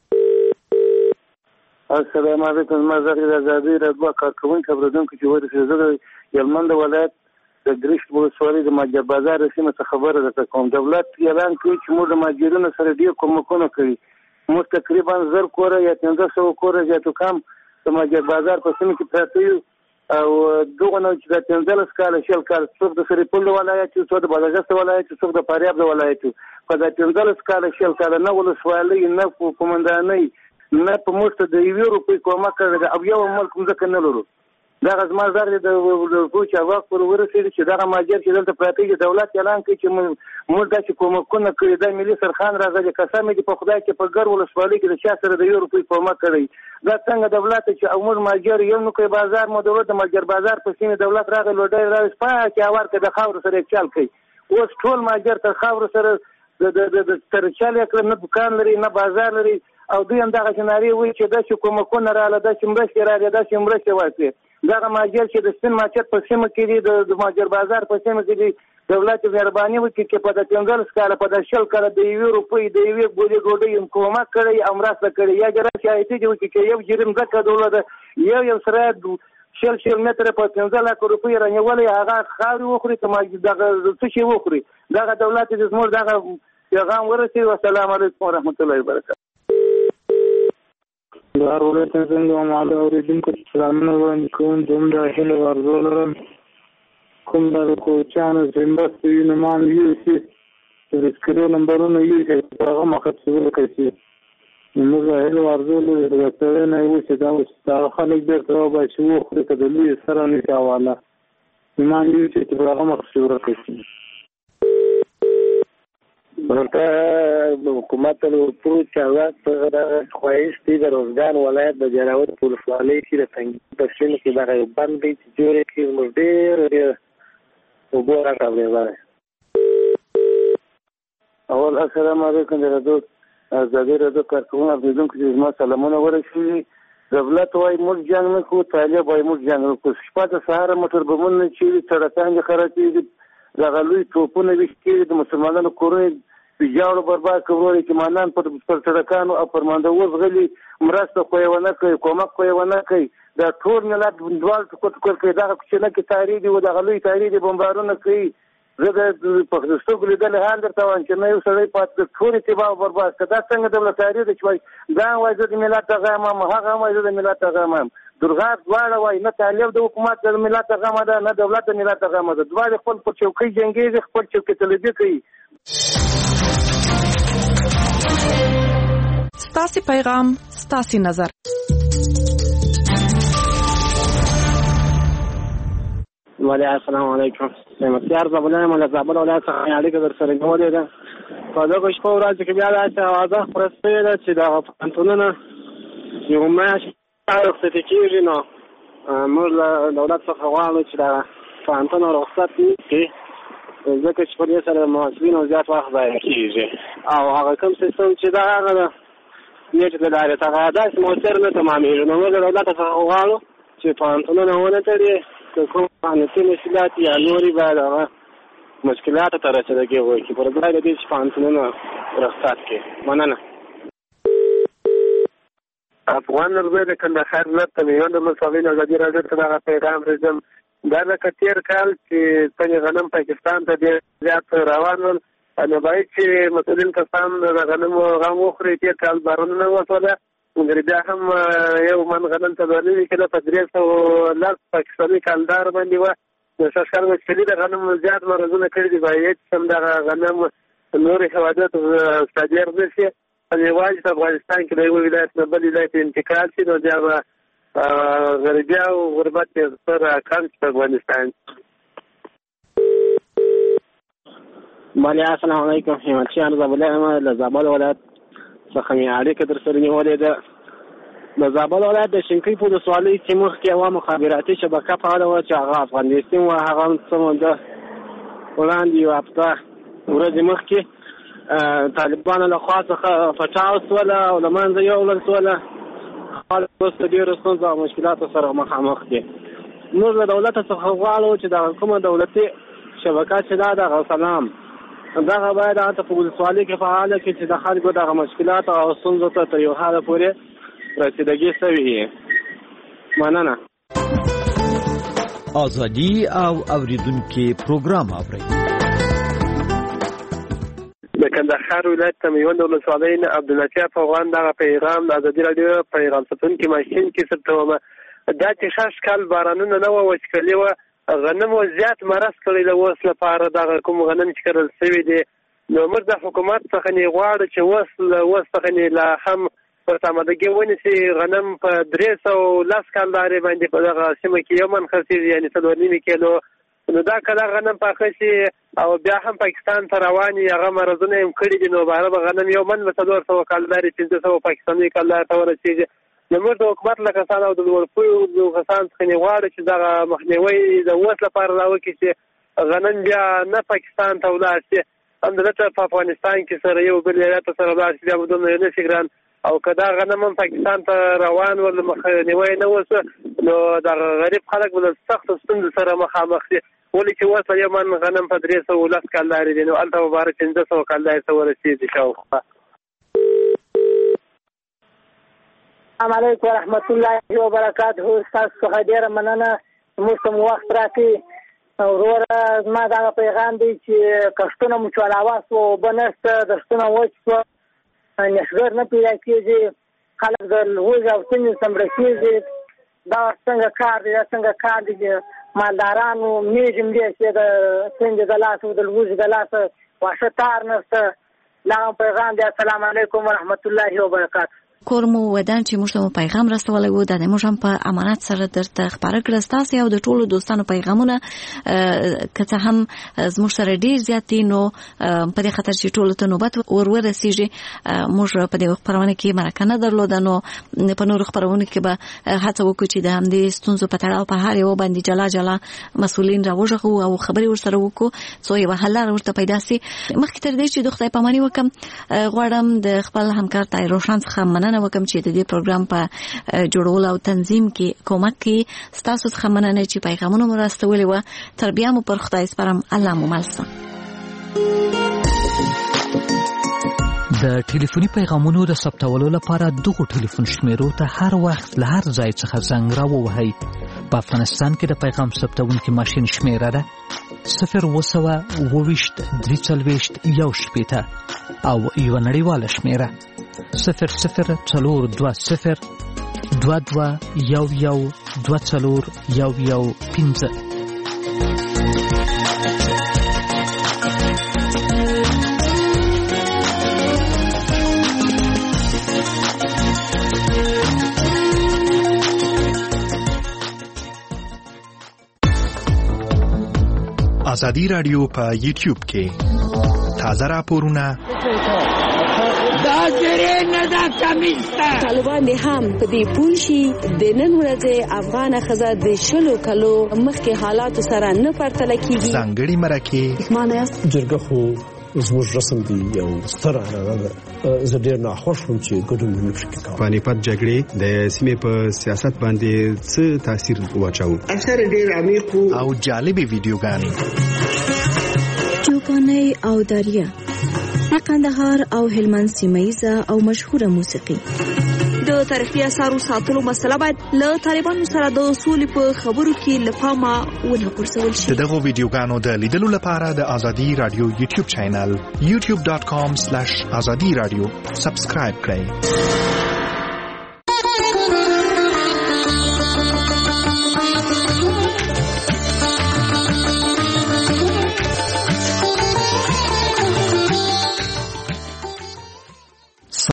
السلام علیکم. ما زه د ازادي راډیو کارکوونکی اورېدونکو چې ورسېږم. زه د هلمند ولایت د ګریشت ولسوالۍ د ماجر بازار سیمه څخه خبره درته کوم. دولت اعلان کوي چې موږ د ماجرینو سره ډېر کومکونه کوي. موږ تقریبا 1000 کوره یا 1500 کوره زیاتو کم د ماجر بازار په سیمه کې پراته یو او دغه نو چې د 15 کال شل کال څوک د سریپول ولایت څوک د بادغیس ولایت څوک د فاریاب ولایت په د 15 کال شل کال نه ولسوالۍ نه کومندانۍ نه په موږ د 1 روپۍ کومک کړی او یو ملک ځکه نه لرو. دا غزما زار د کوچا واک پر ورسېږي چې دا ماجر چې دلته پراته دي. دولت اعلان کوي چې موږ داسې کومکونه کړي. دا ملي سرخان راغلی قسم دې په خدای چې په ګر ولسوالۍ کې د چا سره د 1 روپۍ کومک کړی. دا څنګه دولت چې عمر ماجر یو نو کوي بازار مو دولت د ماجر بازار په سیمه دولت راغلی لوډای راځي پاکه اور کې د خاور سره چال کوي. اوس ټول ماجر تر خاور سره د ترچال کړ نه دکان لري نه بازار لري او دوی هم دغه سناریو وایي چې دا چې کومکونه رااله دا چې مرستې راغلي دا چې مرستې ورکړي. دغه ماجر چې د سپین مارکیټ په سیمه کې دي د ماجر بازار په سیمه کې دي دولت مهرباني وکړي چې په د 15 کال په د 10 کال د 1 روپۍ د 1 ګولې ډوډۍ کومک کړی او مرسته کړی. یا جره چې ایتي دی چې یو جرم ځکه دولت یو سره شل متر په 15 لک روپۍ رانیولې هغه خاوري وخوري ته ماجر دغه څه شي وخوري. دغه دولت د زموږ دغه پیغام ورسېږي. والسلام علیکم ورحمت الله وبرکاته. هر ولایت څنګه ماده اوریدونکو سلامونه وړاندې کوم. دومره هیله ورزو لرم کوم د کوچیانو چې مرستې وي نو مان یو چې د سکرو نمبرونه یو چې هغه مختصر وکړي. موږ هیله ورزو لرو د سره نه یو چې دا اوس خلک بیرته وباسي وخوري که د لوی سره نه حواله مان یو چې هغه مختصر وکړي. ورته حکومت له پروت چاوات په خواهش دي د روزګان ولایت د جراوت ولسوالۍ کې د تنګي په سیمه کې دغه بند دی چې جوړ کړي موږ ډېر وګوره راغلی. اول السلام علیکم د رادیو ازادي راډیو کارکوونکو اوریدونکو چې زما سلامونه ورسېږي. دولت وايي موږ جنګ نه کوو، طالب وايي موږ جنګ نه کوو. شپه د سهار موټر بمونه چې سړکان خرابېږي دغه لوی توپونه ویشتي د مسلمانانو کورونه ویجاړو برباد کړي چې مانان پر سړکانو او پر ماندوز غلي مرسته خو یې ونه کوي کومک خو یې ونه کوي. دا ټول ملت دوال کوټ کوي دغه چې نه کې تاریخ دی او دغه لوی تاریخ دی بمبارونه کوي زه د پښتو لیدل حال درته وایم چې نه یو سړی په ټول اتباع برباد کړه. دا څنګه دولتداري ده چې وایي دا وایي زه د ملت هغه یم هغه وایي زه د ملت هغه یم. درغاب دواړه وایي نه طالب د حکومت د ملت هغه ده نه دولت د ملت هغه ده. دواړه خپل پر چوکۍ جنګېږي خپل چوکۍ طلبي کوي. ستاسې پیغام ستاسې نظر. السلام علیکم. سیار زبلان مله زابل ولایت څخه اړیکه در سره نیولې ده. په دغه شپه ورځ کې بیا داسې اوازه خپره شوې ده چې دغه پوهنتونونه یو میاشت رخصتي کېږي. نو موږ له دولت څخه غواړو چې دغه پوهنتون رخصت کړي ځکه چې په دې سره د محصلینو زیات وخت ضایع کېږي او هغه کوم سیستم چې د هغه د نیټ له لارې څخه داسې مؤثر نه تمامېږي. نو موږ له دولت څخه غواړو چې پوهنتونونه ونه تړي کوم امنیتي مشکلات یا نورې باید هغه مشکلاتو ته رسېدګي وکړي پر ځای د دې چې پوهنتونونه رخصت کړي. مننه. افغان نړۍ د کندهار ولایت د میوند ولسوالۍ نه ازادي راډیو ته دغه پیغام رسوم. دا لکه تېر کال چې څنګه غنم پاکستان ته ډېر زیات روان ول نو باید چې مسؤلین کسان د غنمو غم وخوري. تېر کال بارانونه وشوله بیا هم یو من غنم ته برنوي کېده په 310 پاکستاني کالدار باندې وه. د ششکر وچکلي د غنم زیات مرضونه کړي دي. باید چې هم دغه غنم نورې هواداتو صادر نه شي یوازې په افغانستان کې د یو ولایت نه بل ولایت انتقال شي. نو بیا به غریبي او غربت یې سره کم شي په افغانستان. السلام علیکم. همتشیان زابل له زابل ولایت څخه مې اړیکه در سره نیولې ده. د زابل ولایت د شینکۍ په ولسوالۍ کې مخکې یوه مخابراتي شبکه فعاله وه چې هغه افغانستان وه. هغه څه موده وړاندې یوه هفته ورځې مخکې طالبانو له خوا څخه فچاو شوله او له منځه یوړل شوله. خلک اوس د ډېرو ستونزو او مشکلاتو سره مخامخ دي. موږ له دولته څخه غواړو چې دغه کومه دولتي شبکه چې دا دغه سلام دغه باید هلته په ولسوالۍ کې فعاله کړي چې د خلکو دغه مشکلات او ستونزو ته تر یو حده پورې رسیدګي شوې وي. مننه. ازادي او اوریدونکو پروګرام اورئ. د کندهار ولایت د میوند ولسوالۍ نه عبداللطیف افغان دغه پیغام د ازادي راډیو پیغام ساتونکي ماشین کې ثبتومه. دا چې شاش کال بارانونه نه وه وچکلي وه غنمو زیات مرض کړی د اوس لپاره دغه کوم غنم چې کرل شوي دي. نو موږ د حکومت څخه نه غواړو چې اوس څخه نه لا هم په آمادګي ونیسي غنم په 310 کالدارې باندې په دغه سیمه کې یو من خرڅېږي یعنې 4.5 کیلو. نو دا کله غنم پاخه شي او بیا هم پاکستان ته روان وي هغه مرضونه یې هم کړي دي. نو بهره به غنم یو من به 400 کالدارې 500 پاکستاني کالدار ته ورسېږي. نو موږ د حکومت له کسانو او د لوړپوړو کسانو څخه نه غواړو چې دغه مخنیوی د اوس لپاره راوکړي چې غنم بیا نه پاکستان ته ولاړ شي همدلته په افغانستان کې سره یو بل ایالت سره ولاړ شي بیا به دومره نه شي ګران. او که دا غنم هم پاکستان ته روان ول مخنیوی نه وسو نو دغه غریب خلک به له سختو ستونزو سره مخامخ دي. ولې چې اوس یو من غنم په 310 کالدارې دي نو هلته به باره 500 کالدارې ته ورسېږي شاوخوا. السلام علیکم ورحمت الله وبرکاته. تاسو څخه ډېره مننه موږ ته وخت راکړئ. وروره زما دغه پیغام دی چې کښتونه مو چلاوه شوه اوبه نشته دښتونه وچ شوه نسګر نه پیدا کېږي خلک د لوږې او تندې سمړه کېږي. دا څنګه کار دی دا څنګه کار دی چې مالدارانو میږي مړې شي د تندې د لاسه او د لوږې د لاسه واښه تار نشته. دا پیغام دی. السلام علیکم ورحمت الله وبرکاته. کور مو ودان چې موږ ته مو پیغام رسولی و دا موږ هم په امانت سره درته خبره کړه. ستاسې او د ټولو دوستانو پیغامونه که څه هم زموږ سره ډېر زیات دي نو په دې خاطر چې ټولو ته نوبت ورسېږي موږ په دې خپرونه کې مرکه نه درلوده نو په نورو خپرونو کې به هڅه وکړو چې د همدې ستونزو په تړاو په هر یو باندې جلا جلا مسؤلین راوژغو او خبرې ورسره وکړو څو یوه حل لاره ورته پیدا سي. مخکې تر دې چې د خدای پاماني وکړم غواړم د خپل همکار طاهر روشن څخه مننه وکم چې د دې پروګرام په جوړولو او تنظیم کې کومک کوي. ستاسو څخه مننه چې پیغامونه مو راستولي وو. تر بیا مو پر خدای سپارم. الله مو مل شه. د ټلیفوني پیغامونو د ثبتولو لپاره دغه ټلیفون شمیرو ته هر وخت له هر ځای څخه زنګ راووهئ. په افغانستان کې د پیغام ثبتونکي ماشین شمیره ده 0202341 او یو نړیواله شمیره 002022112415. ازادي رادیو په یوټیوب کې تازه راپورونه طالبان دې هم په دې پوه شي د نن ورځې افغان ښځه د 20 کلو مخکې حالاتو سره نه پرتله کیږي. ځانګړي مرکې جرګه خو زموږ رسم دی یو ستره اړه ده. زه ډېر ناخوښ وم چې ګډون نه شي کېدای. پانیپت جګړې د سیمې په سیاست باندې څه تاثیر واچاوه؟ اثر ډېر عمیق او جالبې ویډیوګانې چوپاني او داریا قندهار او هلمند سیمایزه او مشهوره موسیقي. د تاریخي اثارو ساتلو مسله باید له طالبانو سره د اصول په خبرو کې لپاره ونه غورځول شي. دغه ویډیوګانو د لیدلو لپاره د ازادي رادیو یوټیوب چینل youtube.com/azadi radio سبسکرایب کړئ.